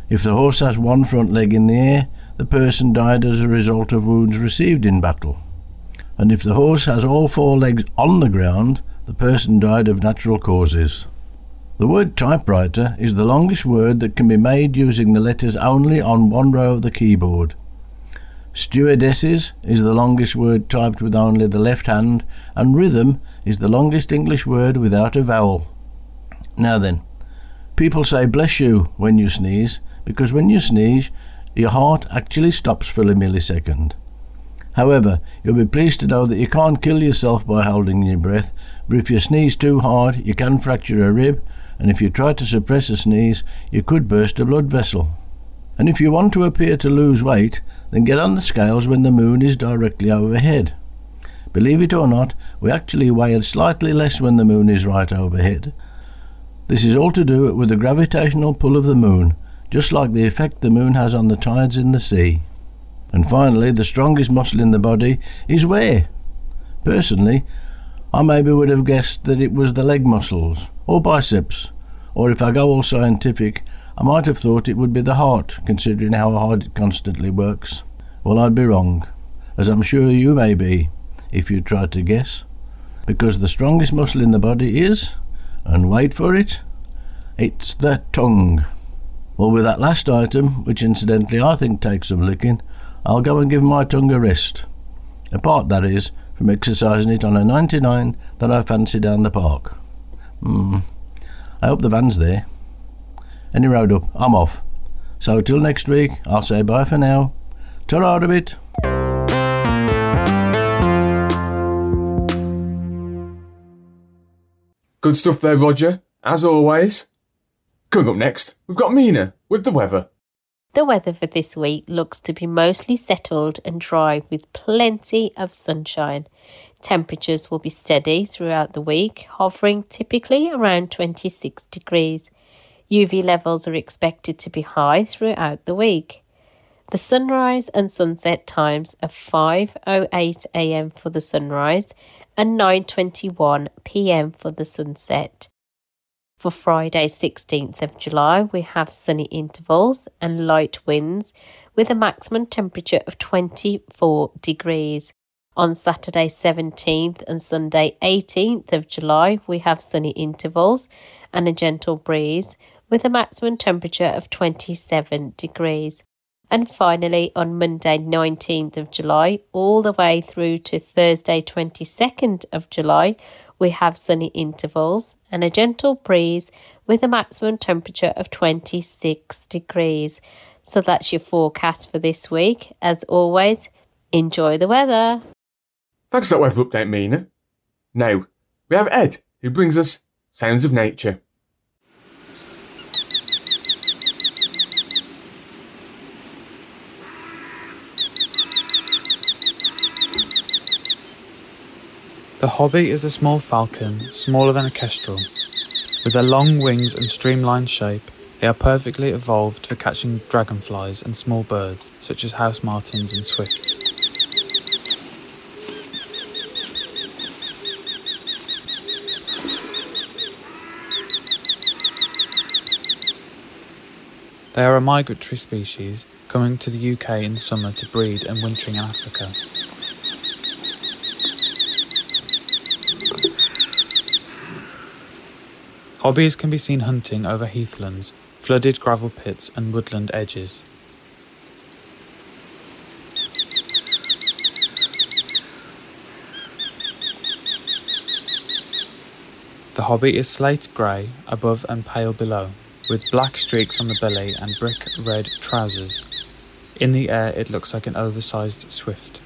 S11: If the horse has one front leg in the air, the person died as a result of wounds received in battle. And if the horse has all four legs on the ground, the person died of natural causes. The word typewriter is the longest word that can be made using the letters only on one row of the keyboard. Stewardesses is the longest word typed with only the left hand, and rhythm is the longest English word without a vowel. Now then, people say bless you when you sneeze, because when you sneeze, your heart actually stops for a millisecond. However, you'll be pleased to know that you can't kill yourself by holding your breath, but if you sneeze too hard, you can fracture a rib, and if you try to suppress a sneeze, you could burst a blood vessel. And if you want to appear to lose weight, then get on the scales when the moon is directly overhead. Believe it or not, we actually weigh slightly less when the moon is right overhead. This is all to do with the gravitational pull of the moon, just like the effect the moon has on the tides in the sea. And finally, the strongest muscle in the body is where? Personally, I maybe would have guessed that it was the leg muscles, or biceps, or if I go all scientific, I might have thought it would be the heart, considering how hard it constantly works. Well, I'd be wrong, as I'm sure you may be, if you tried to guess, because the strongest muscle in the body is, and wait for it, it's the tongue. Well, with that last item, which incidentally I think takes some licking, I'll go and give my tongue a rest. Apart, that is, from exercising it on a ninety-nine that I fancy down the park. Hmm, I hope the van's there. Any road up, I'm off. So till next week, I'll say bye for now. Ta-ra a bit.
S3: Good stuff there, Roger, as always. Coming up next, we've got Mina with the weather.
S9: The weather for this week looks to be mostly settled and dry with plenty of sunshine. Temperatures will be steady throughout the week, hovering typically around twenty-six degrees. U V levels are expected to be high throughout the week. The sunrise and sunset times are five oh eight a m for the sunrise and nine twenty-one p m for the sunset. For Friday sixteenth of July, we have sunny intervals and light winds with a maximum temperature of twenty-four degrees. On Saturday seventeenth and Sunday eighteenth of July, we have sunny intervals and a gentle breeze with a maximum temperature of twenty-seven degrees. And finally, on Monday nineteenth of July, all the way through to Thursday twenty-second of July, we have sunny intervals and a gentle breeze with a maximum temperature of twenty-six degrees. So that's your forecast for this week. As always, enjoy the weather.
S3: Thanks for that weather update, Mina. Now, we have Ed, who brings us Sounds of Nature.
S6: The hobby is a small falcon, smaller than a kestrel. With their long wings and streamlined shape, they are perfectly evolved for catching dragonflies and small birds, such as house martins and swifts. They are a migratory species, coming to the U K in summer to breed and wintering in Africa. Hobbies can be seen hunting over heathlands, flooded gravel pits and woodland edges. The hobby is slate grey above and pale below, with black streaks on the belly and brick red trousers. In the air it looks like an oversized swift.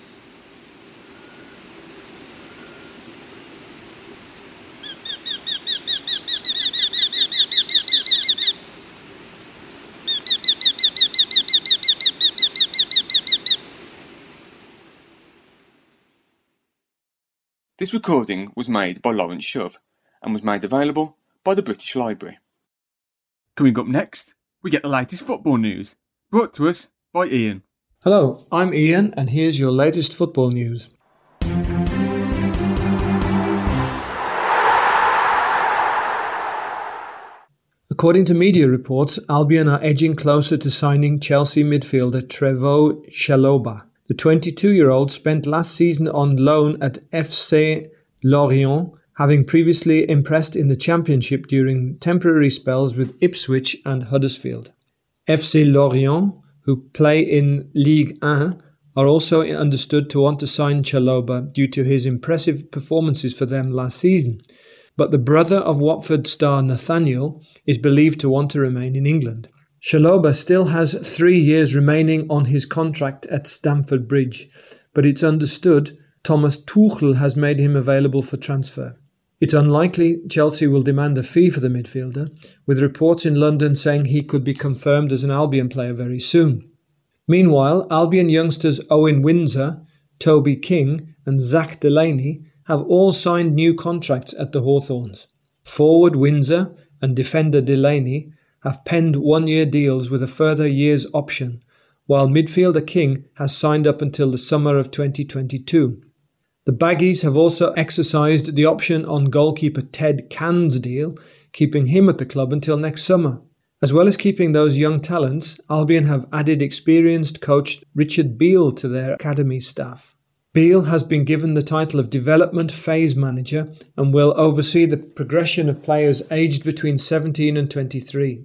S3: This recording was made by Lawrence Shove and was made available by the British Library. Coming up next, we get the latest football news, brought to us by Ian.
S4: Hello, I'm Ian and here's your latest football news. According to media reports, Albion are edging closer to signing Chelsea midfielder Trevoh Chalobah. The twenty-two-year-old spent last season on loan at F C Lorient, having previously impressed in the Championship during temporary spells with Ipswich and Huddersfield. F C Lorient, who play in Ligue one, are also understood to want to sign Chalobah due to his impressive performances for them last season. But the brother of Watford star Nathaniel is believed to want to remain in England. Chalobah still has three years remaining on his contract at Stamford Bridge, but it's understood Thomas Tuchel has made him available for transfer. It's unlikely Chelsea will demand a fee for the midfielder, with reports in London saying he could be confirmed as an Albion player very soon. Meanwhile, Albion youngsters Owen Windsor, Toby King and Zach Delaney have all signed new contracts at the Hawthorns. Forward Windsor and defender Delaney have penned one-year deals with a further year's option, while midfielder King has signed up until the summer of twenty twenty-two. The Baggies have also exercised the option on goalkeeper Ted Cahn's deal, keeping him at the club until next summer. As well as keeping those young talents, Albion have added experienced coach Richard Beale to their academy staff. Beale has been given the title of Development Phase Manager and will oversee the progression of players aged between seventeen and twenty-three.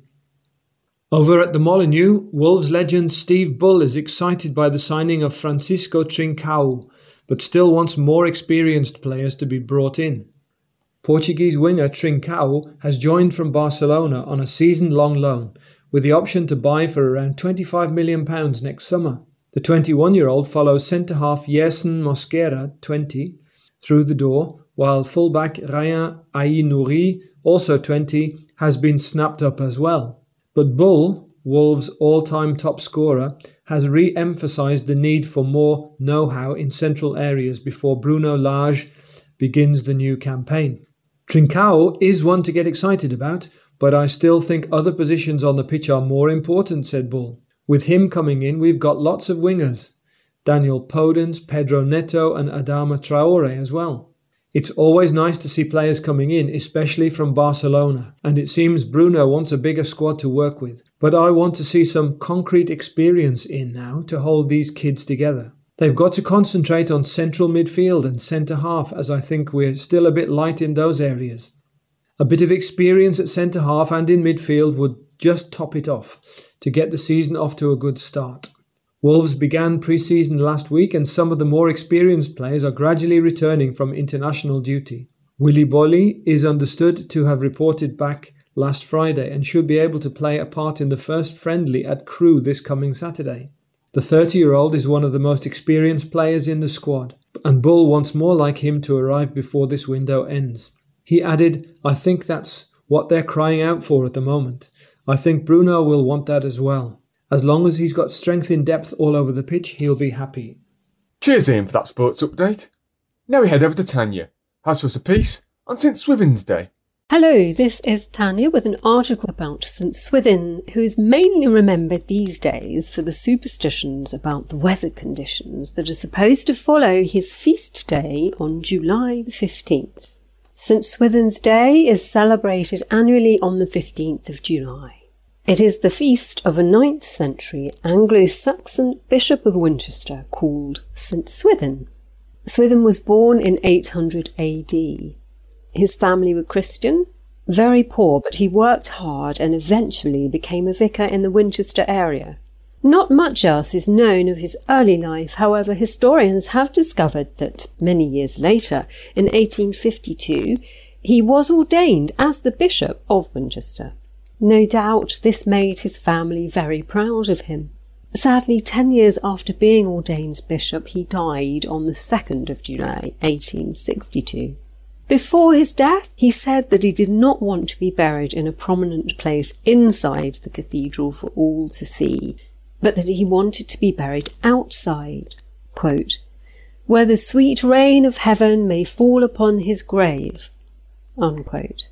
S4: Over at the Molineux, Wolves legend Steve Bull is excited by the signing of Francisco Trincao, but still wants more experienced players to be brought in. Portuguese winger Trincao has joined from Barcelona on a season-long loan, with the option to buy for around twenty-five million pounds next summer. The twenty-one-year-old follows centre-half Yerson Mosquera, twenty, through the door, while fullback Ryan Aïnouri, also twenty, has been snapped up as well. But Bull, Wolves' all-time top scorer, has re-emphasised the need for more know-how in central areas before Bruno Lage begins the new campaign. Trincao is one to get excited about, but I still think other positions on the pitch are more important, said Bull. With him coming in, we've got lots of wingers. Daniel Podence, Pedro Neto and Adama Traore as well. It's always nice to see players coming in, especially from Barcelona, and it seems Bruno wants a bigger squad to work with. But I want to see some concrete experience in now to hold these kids together. They've got to concentrate on central midfield and centre-half, as I think we're still a bit light in those areas. A bit of experience at centre-half and in midfield would just top it off, to get the season off to a good start. Wolves began pre-season last week and some of the more experienced players are gradually returning from international duty. Willy Boly is understood to have reported back last Friday and should be able to play a part in the first friendly at Crewe this coming Saturday. The thirty-year-old is one of the most experienced players in the squad, and Bull wants more like him to arrive before this window ends. He added, I think that's what they're crying out for at the moment. I think Bruno will want that as well. As long as he's got strength in depth all over the pitch, he'll be happy.
S3: Cheers Ian for that sports update. Now we head over to Tanya, who has for us a piece on Saint Swithin's Day.
S12: Hello, this is Tanya with an article about Saint Swithin, who is mainly remembered these days for the superstitions about the weather conditions that are supposed to follow his feast day on July the fifteenth. Saint Swithin's Day is celebrated annually on the fifteenth of July. It is the feast of a ninth century Anglo-Saxon Bishop of Winchester called Saint Swithin. Swithin was born in eight hundred A D. His family were Christian, very poor, but he worked hard and eventually became a vicar in the Winchester area. Not much else is known of his early life, however historians have discovered that many years later, in eighteen fifty-two, he was ordained as the Bishop of Winchester. No doubt this made his family very proud of him. Sadly, ten years after being ordained bishop, he died on the second of July, eighteen sixty-two. Before his death, he said that he did not want to be buried in a prominent place inside the cathedral for all to see, but that he wanted to be buried outside, quote, where the sweet rain of heaven may fall upon his grave, unquote.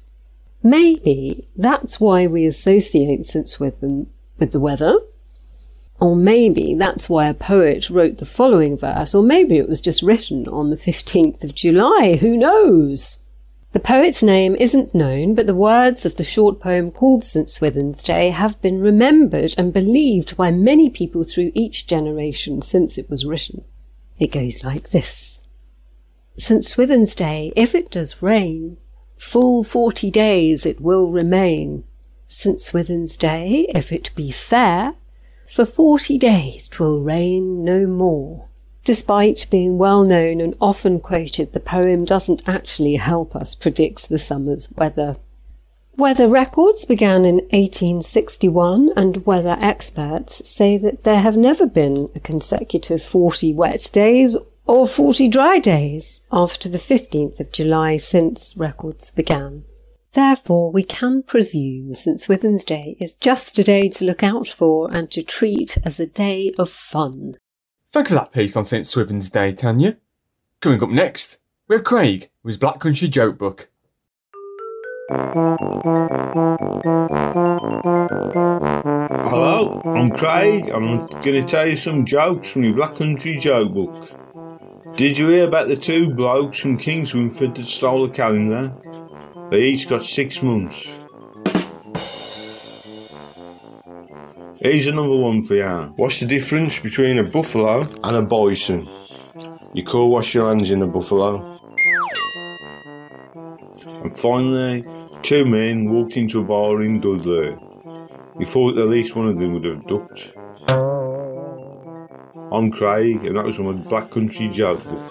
S12: Maybe that's why we associate Saint Swithin with the weather. Or maybe that's why a poet wrote the following verse, or maybe it was just written on the fifteenth of July, who knows? The poet's name isn't known, but the words of the short poem called Saint Swithin's Day have been remembered and believed by many people through each generation since it was written. It goes like this. Saint Swithin's Day, if it does rain, full forty days it will remain. Saint Swithin's Day, if it be fair, for forty days 'twill rain no more. Despite being well known and often quoted, the poem doesn't actually help us predict the summer's weather. Weather records began in eighteen sixty-one, and weather experts say that there have never been a consecutive forty wet days or forty dry days after the fifteenth of July since records began. Therefore, we can presume Saint Swithin's Day is just a day to look out for and to treat as a day of fun.
S3: Thank you for that piece on Saint Swithin's Day, Tanya. Coming up next, we have Craig with his Black Country Joke Book.
S13: Hello, I'm Craig and I'm going to tell you some jokes from your Black Country Joke Book. Did you hear about the two blokes from Kingswinford that stole a calendar? They each got six months. Here's another one for you. What's the difference between a buffalo and a bison? You can't wash your hands in a buffalo. And finally, two men walked into a bar in Dudley. You thought at least one of them would have ducked. I'm Craig, and that was from a Black Country Joke Book.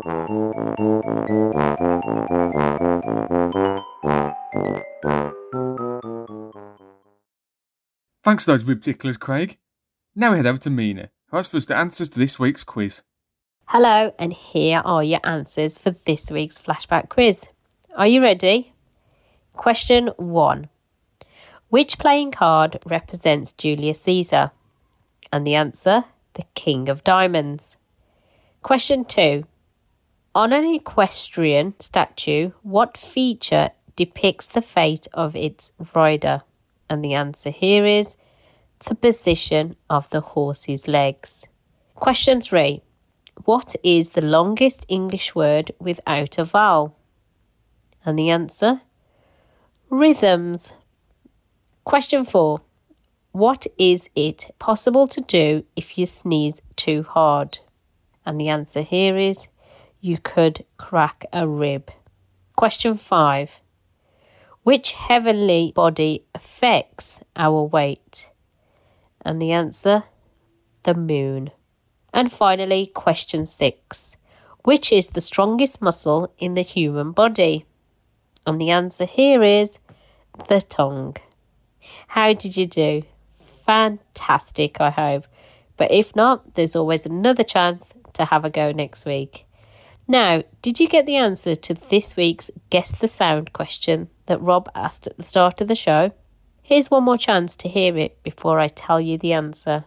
S3: Thanks for those rib ticklers, Craig. Now we head over to Mina, who has for us the answers to this week's quiz.
S9: Hello, and here are your answers for this week's flashback quiz. Are you ready? Question one. Which playing card represents Julius Caesar? And the answer, the King of Diamonds. Question two. On an equestrian statue, what feature depicts the fate of its rider? And the answer here is the position of the horse's legs. Question three. What is the longest English word without a vowel? And the answer, rhythms. Question four. What is it possible to do if you sneeze too hard? And the answer here is, you could crack a rib. Question five. Which heavenly body affects our weight? And the answer, the moon. And finally, question six. Which is the strongest muscle in the human body? And the answer here is the tongue. How did you do? Fantastic, I hope. But if not, there's always another chance to have a go next week. Now, did you get the answer to this week's Guess the Sound question that Rob asked at the start of the show? Here's one more chance to hear it before I tell you the answer.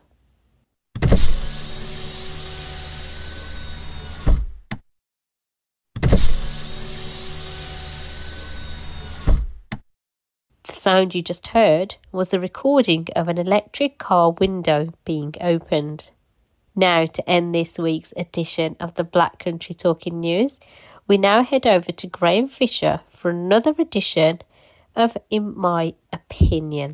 S9: The sound you just heard was a recording of an electric car window being opened. Now, to end this week's edition of the Black Country Talking News, we now head over to Graham Fisher for another edition of In My Opinion.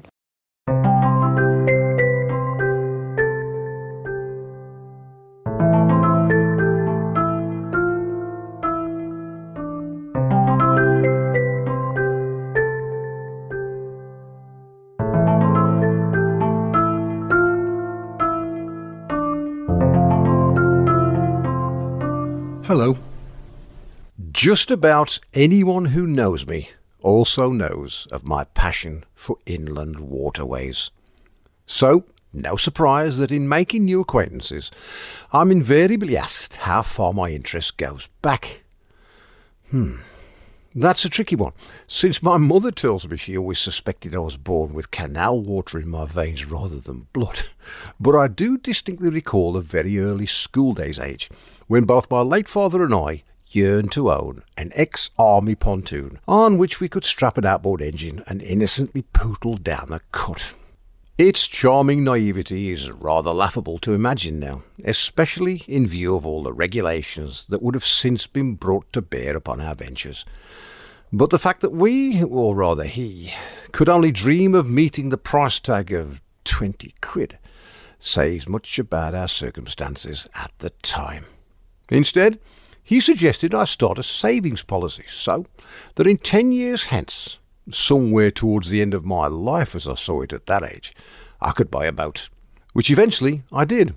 S14: Hello. Just about anyone who knows me also knows of my passion for inland waterways. So, no surprise that in making new acquaintances, I'm invariably asked how far my interest goes back. Hmm, that's a tricky one, since my mother tells me she always suspected I was born with canal water in my veins rather than blood. But I do distinctly recall a very early school days age, when both my late father and I yearned to own an ex-army pontoon on which we could strap an outboard engine and innocently poodle down a cut. Its charming naivety is rather laughable to imagine now, especially in view of all the regulations that would have since been brought to bear upon our ventures. But the fact that we, or rather he, could only dream of meeting the price tag of twenty quid says much about our circumstances at the time. Instead, he suggested I start a savings policy so that in ten years hence, somewhere towards the end of my life as I saw it at that age, I could buy a boat, which eventually I did.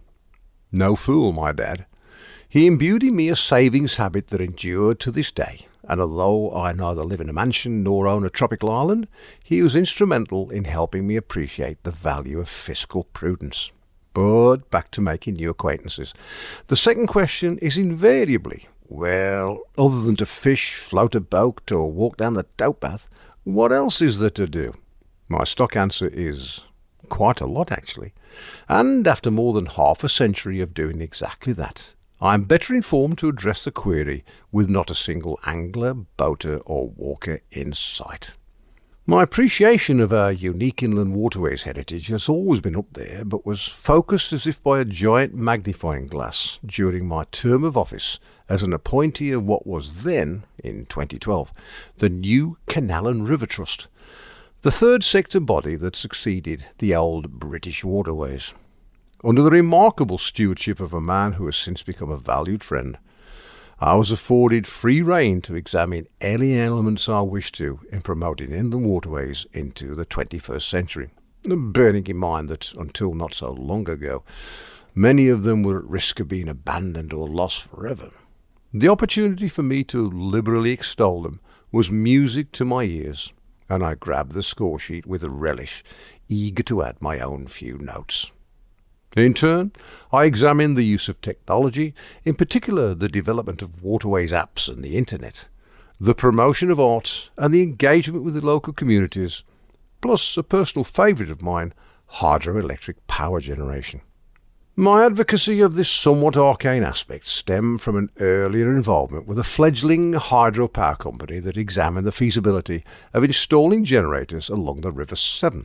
S14: No fool, my dad. He imbued in me a savings habit that endured to this day, and although I neither live in a mansion nor own a tropical island, he was instrumental in helping me appreciate the value of fiscal prudence. But back to making new acquaintances. The second question is invariably, well, other than to fish, float a boat, or walk down the towpath, what else is there to do? My stock answer is quite a lot, actually. And after more than half a century of doing exactly that, I am better informed to address the query with not a single angler, boater, or walker in sight. My appreciation of our unique inland waterways heritage has always been up there, but was focused as if by a giant magnifying glass during my term of office as an appointee of what was then, in twenty twelve, the new Canal and River Trust, the third sector body that succeeded the old British waterways. Under the remarkable stewardship of a man who has since become a valued friend, I was afforded free rein to examine any elements I wished to in promoting inland waterways into the twenty-first century, bearing in mind that until not so long ago, many of them were at risk of being abandoned or lost forever. The opportunity for me to liberally extol them was music to my ears, and I grabbed the score sheet with a relish, eager to add my own few notes. In turn, I examined the use of technology, in particular the development of waterways apps and the internet, the promotion of art and the engagement with the local communities, plus a personal favourite of mine, hydroelectric power generation. My advocacy of this somewhat arcane aspect stemmed from an earlier involvement with a fledgling hydropower company that examined the feasibility of installing generators along the River Severn.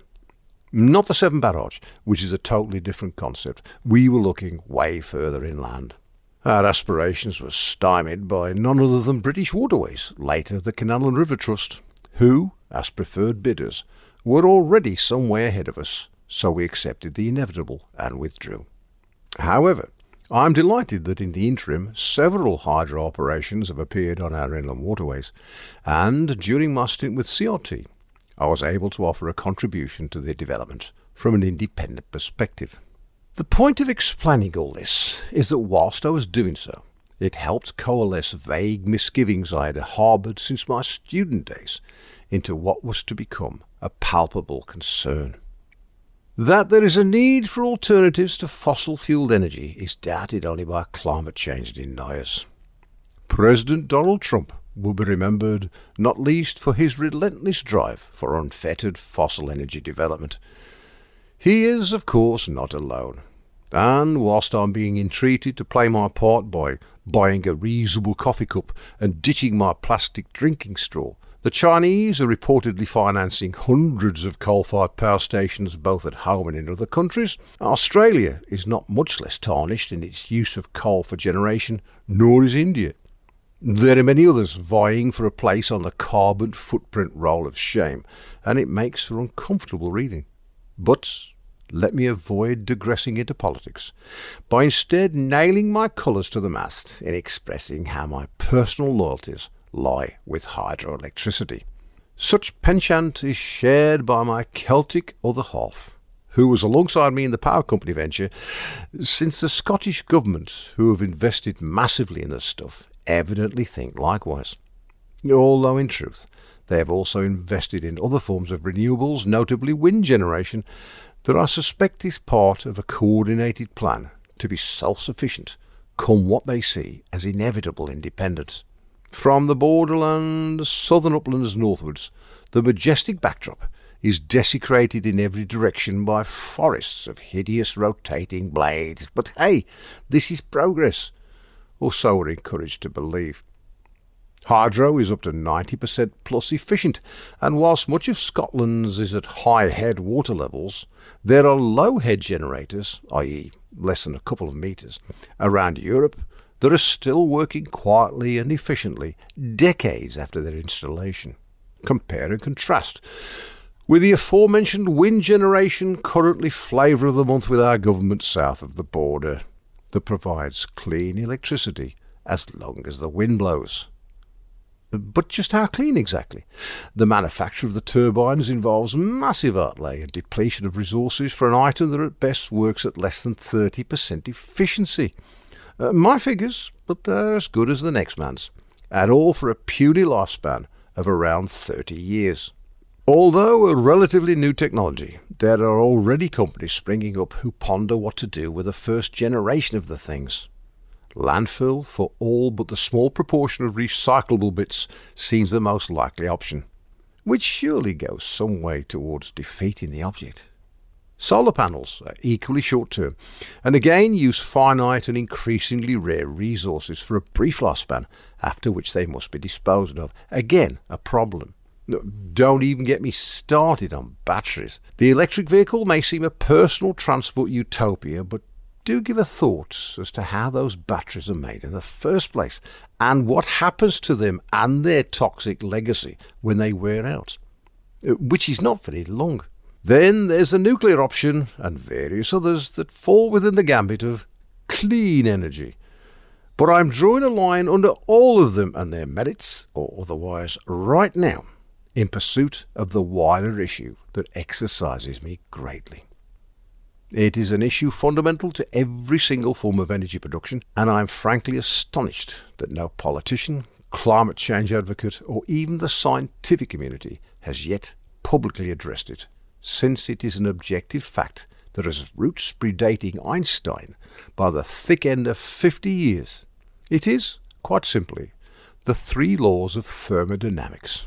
S14: Not the Severn Barrage, which is a totally different concept. We were looking way further inland. Our aspirations were stymied by none other than British Waterways, later the Canal and River Trust, who, as preferred bidders, were already some way ahead of us, so we accepted the inevitable and withdrew. However, I am delighted that in the interim several hydro operations have appeared on our inland waterways, and during my stint with C R T, I was able to offer a contribution to their development from an independent perspective. The point of explaining all this is that whilst I was doing so, it helped coalesce vague misgivings I had harboured since my student days into what was to become a palpable concern. That there is a need for alternatives to fossil-fuelled energy is doubted only by climate change deniers. President Donald Trump will be remembered not least for his relentless drive for unfettered fossil energy development. He is, of course, not alone, and whilst I'm being entreated to play my part by buying a reusable coffee cup and ditching my plastic drinking straw, the Chinese are reportedly financing hundreds of coal-fired power stations both at home and in other countries. Australia is not much less tarnished in its use of coal for generation, nor is India. There are many others vying for a place on the carbon footprint roll of shame, and it makes for uncomfortable reading. But let me avoid digressing into politics, by instead nailing my colours to the mast in expressing how my personal loyalties lie with hydroelectricity. Such penchant is shared by my Celtic other half, who was alongside me in the power company venture, since the Scottish government, who have invested massively in this stuff, evidently think likewise. Although in truth, they have also invested in other forms of renewables, notably wind generation, that I suspect is part of a coordinated plan to be self-sufficient, come what they see as inevitable independence. From the borderland southern uplands northwards, the majestic backdrop is desecrated in every direction by forests of hideous rotating blades. But hey, this is progress, or so we're encouraged to believe. Hydro is up to ninety percent plus efficient, and whilst much of Scotland's is at high head water levels, there are low head generators, that is less than a couple of metres, around Europe that are still working quietly and efficiently decades after their installation. compare and contrast with the aforementioned wind generation currently flavour of the month with our government south of the border that provides clean electricity as long as the wind blows. But just how clean exactly? The manufacture of the turbines involves massive outlay and depletion of resources for an item that at best works at less than thirty percent efficiency. Uh, my figures, but they're as good as the next man's, and all for a puny lifespan of around thirty years. Although a relatively new technology, there are already companies springing up who ponder what to do with the first generation of the things. Landfill for all but the small proportion of recyclable bits seems the most likely option, which surely goes some way towards defeating the object. Solar panels are equally short-term, and again use finite and increasingly rare resources for a brief lifespan, after which they must be disposed of. Again, a problem. Don't even get me started on batteries. The electric vehicle may seem a personal transport utopia, but do give a thought as to how those batteries are made in the first place, and what happens to them and their toxic legacy when they wear out, which is not very long. Then there's the nuclear option and various others that fall within the gambit of clean energy. But I'm drawing a line under all of them and their merits, or otherwise, right now, in pursuit of the wider issue that exercises me greatly. It is an issue fundamental to every single form of energy production, and I'm frankly astonished that no politician, climate change advocate, or even the scientific community has yet publicly addressed it, since it is an objective fact that has roots predating Einstein by the thick end of fifty years. It is, quite simply, the three laws of thermodynamics.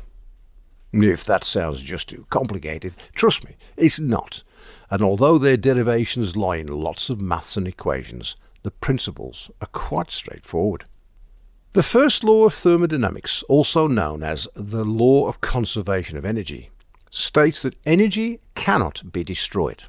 S14: If that sounds just too complicated, trust me, it's not. And although their derivations lie in lots of maths and equations, the principles are quite straightforward. The first law of thermodynamics, also known as the law of conservation of energy, states that energy cannot be destroyed.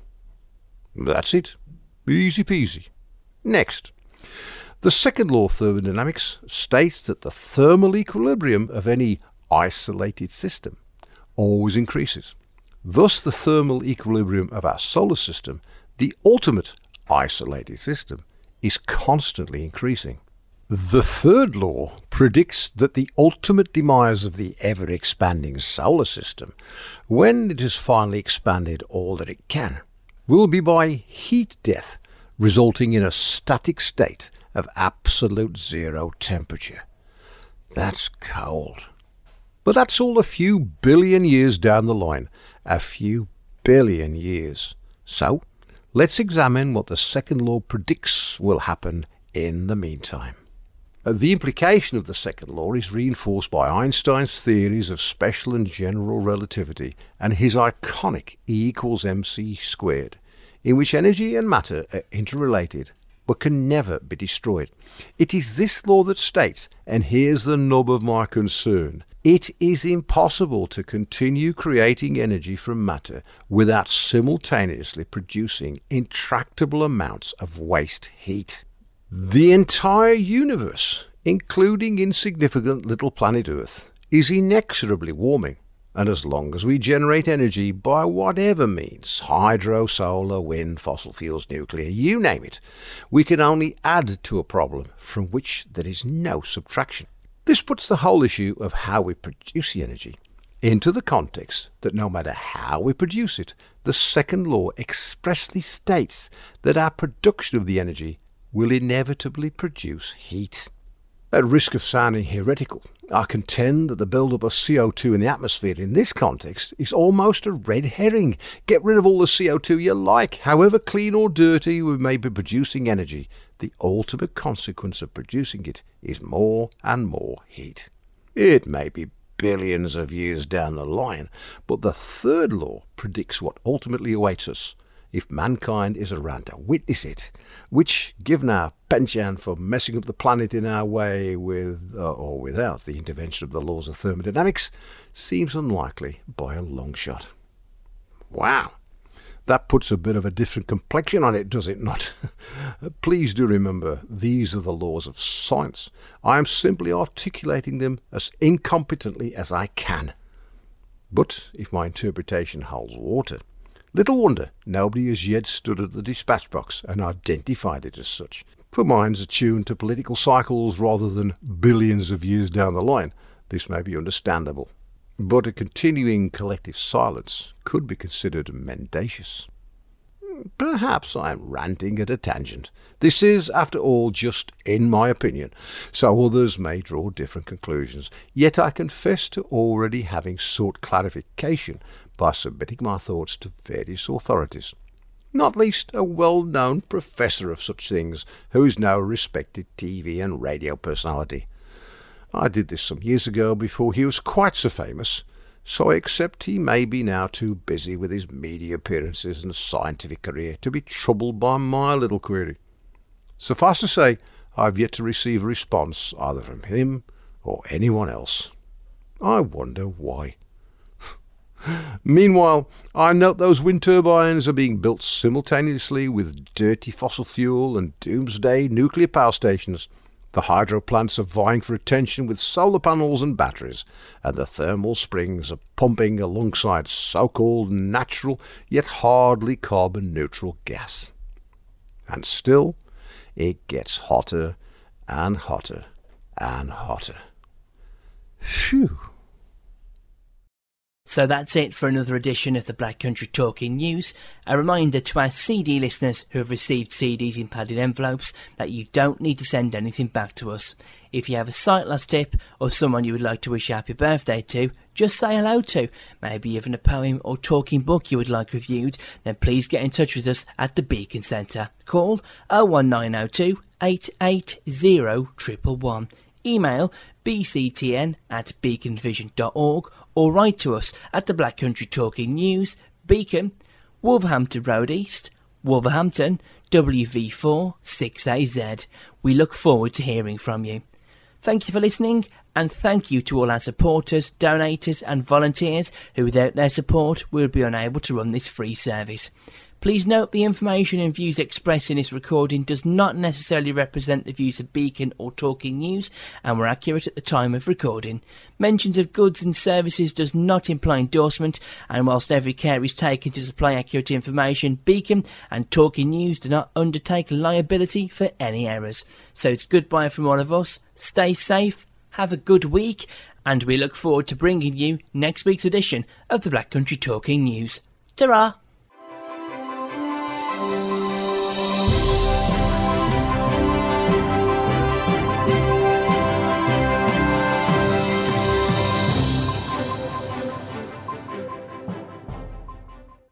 S14: That's it. Easy peasy. Next. The second law of thermodynamics states that the thermal equilibrium of any isolated system always increases. Thus, the thermal equilibrium of our solar system, the ultimate isolated system, is constantly increasing. The third law predicts that the ultimate demise of the ever-expanding solar system, when it has finally expanded all that it can, will be by heat death, resulting in a static state of absolute zero temperature. That's cold. But that's all a few billion years down the line. A few billion years. So, let's examine what the second law predicts will happen in the meantime. The implication of the second law is reinforced by Einstein's theories of special and general relativity and his iconic E equals mc squared, in which energy and matter are interrelated but can never be destroyed. It is this law that states, and here's the nub of my concern, it is impossible to continue creating energy from matter without simultaneously producing intractable amounts of waste heat. The entire universe, including insignificant little planet Earth, is inexorably warming, and as long as we generate energy by whatever means, hydro, solar, wind, fossil fuels, nuclear, you name it, we can only add to a problem from which there is no subtraction. This puts the whole issue of how we produce the energy into the context that no matter how we produce it, the second law expressly states that our production of the energy will inevitably produce heat. At risk of sounding heretical, I contend that the build-up of C O two in the atmosphere in this context is almost a red herring. Get rid of all the C O two you like. However clean or dirty we may be producing energy, the ultimate consequence of producing it is more and more heat. It may be billions of years down the line, but the third law predicts what ultimately awaits us if mankind is around to witness it, which, given our penchant for messing up the planet in our way with uh, or without the intervention of the laws of thermodynamics, seems unlikely by a long shot. Wow, that puts a bit of a different complexion on it, does it not? Please do remember, these are the laws of science. I am simply articulating them as incompetently as I can. But if my interpretation holds water, little wonder nobody has yet stood at the dispatch box and identified it as such. For minds attuned to political cycles rather than billions of years down the line, this may be understandable. But a continuing collective silence could be considered mendacious. Perhaps I am ranting at a tangent. This is, after all, just in my opinion, so others may draw different conclusions. Yet I confess to already having sought clarification by submitting my thoughts to various authorities, not least a well-known professor of such things, who is now a respected T V and radio personality. I did this some years ago before he was quite so famous, so I accept he may be now too busy with his media appearances and scientific career to be troubled by my little query. Suffice to say, I have yet to receive a response either from him or anyone else. I wonder why. Meanwhile, I note those wind turbines are being built simultaneously with dirty fossil fuel and doomsday nuclear power stations. The hydro plants are vying for attention with solar panels and batteries, and the thermal springs are pumping alongside so-called natural yet hardly carbon-neutral gas. And still, it gets hotter and hotter and hotter. Phew.
S2: So that's it for another edition of the Black Country Talking News. A reminder to our C D listeners who have received C Ds in padded envelopes that you don't need to send anything back to us. If you have a sight loss tip or someone you would like to wish a happy birthday to, just say hello to, maybe even a poem or talking book you would like reviewed, then please get in touch with us at the Beacon Centre. Call oh one nine oh two, eight eight zero, one one one. Email b c t n at beacon vision dot org or write to us at the Black Country Talking News, Beacon, Wolverhampton Road East, Wolverhampton, W V four six A Z. We look forward to hearing from you. Thank you for listening, and thank you to all our supporters, donators and volunteers who without their support we would be unable to run this free service. Please note the information and views expressed in this recording does not necessarily represent the views of Beacon or Talking News and were accurate at the time of recording. Mentions of goods and services does not imply endorsement, and whilst every care is taken to supply accurate information, Beacon and Talking News do not undertake liability for any errors. So it's goodbye from all of us, stay safe, have a good week, and we look forward to bringing you next week's edition of the Black Country Talking News. Ta-ra!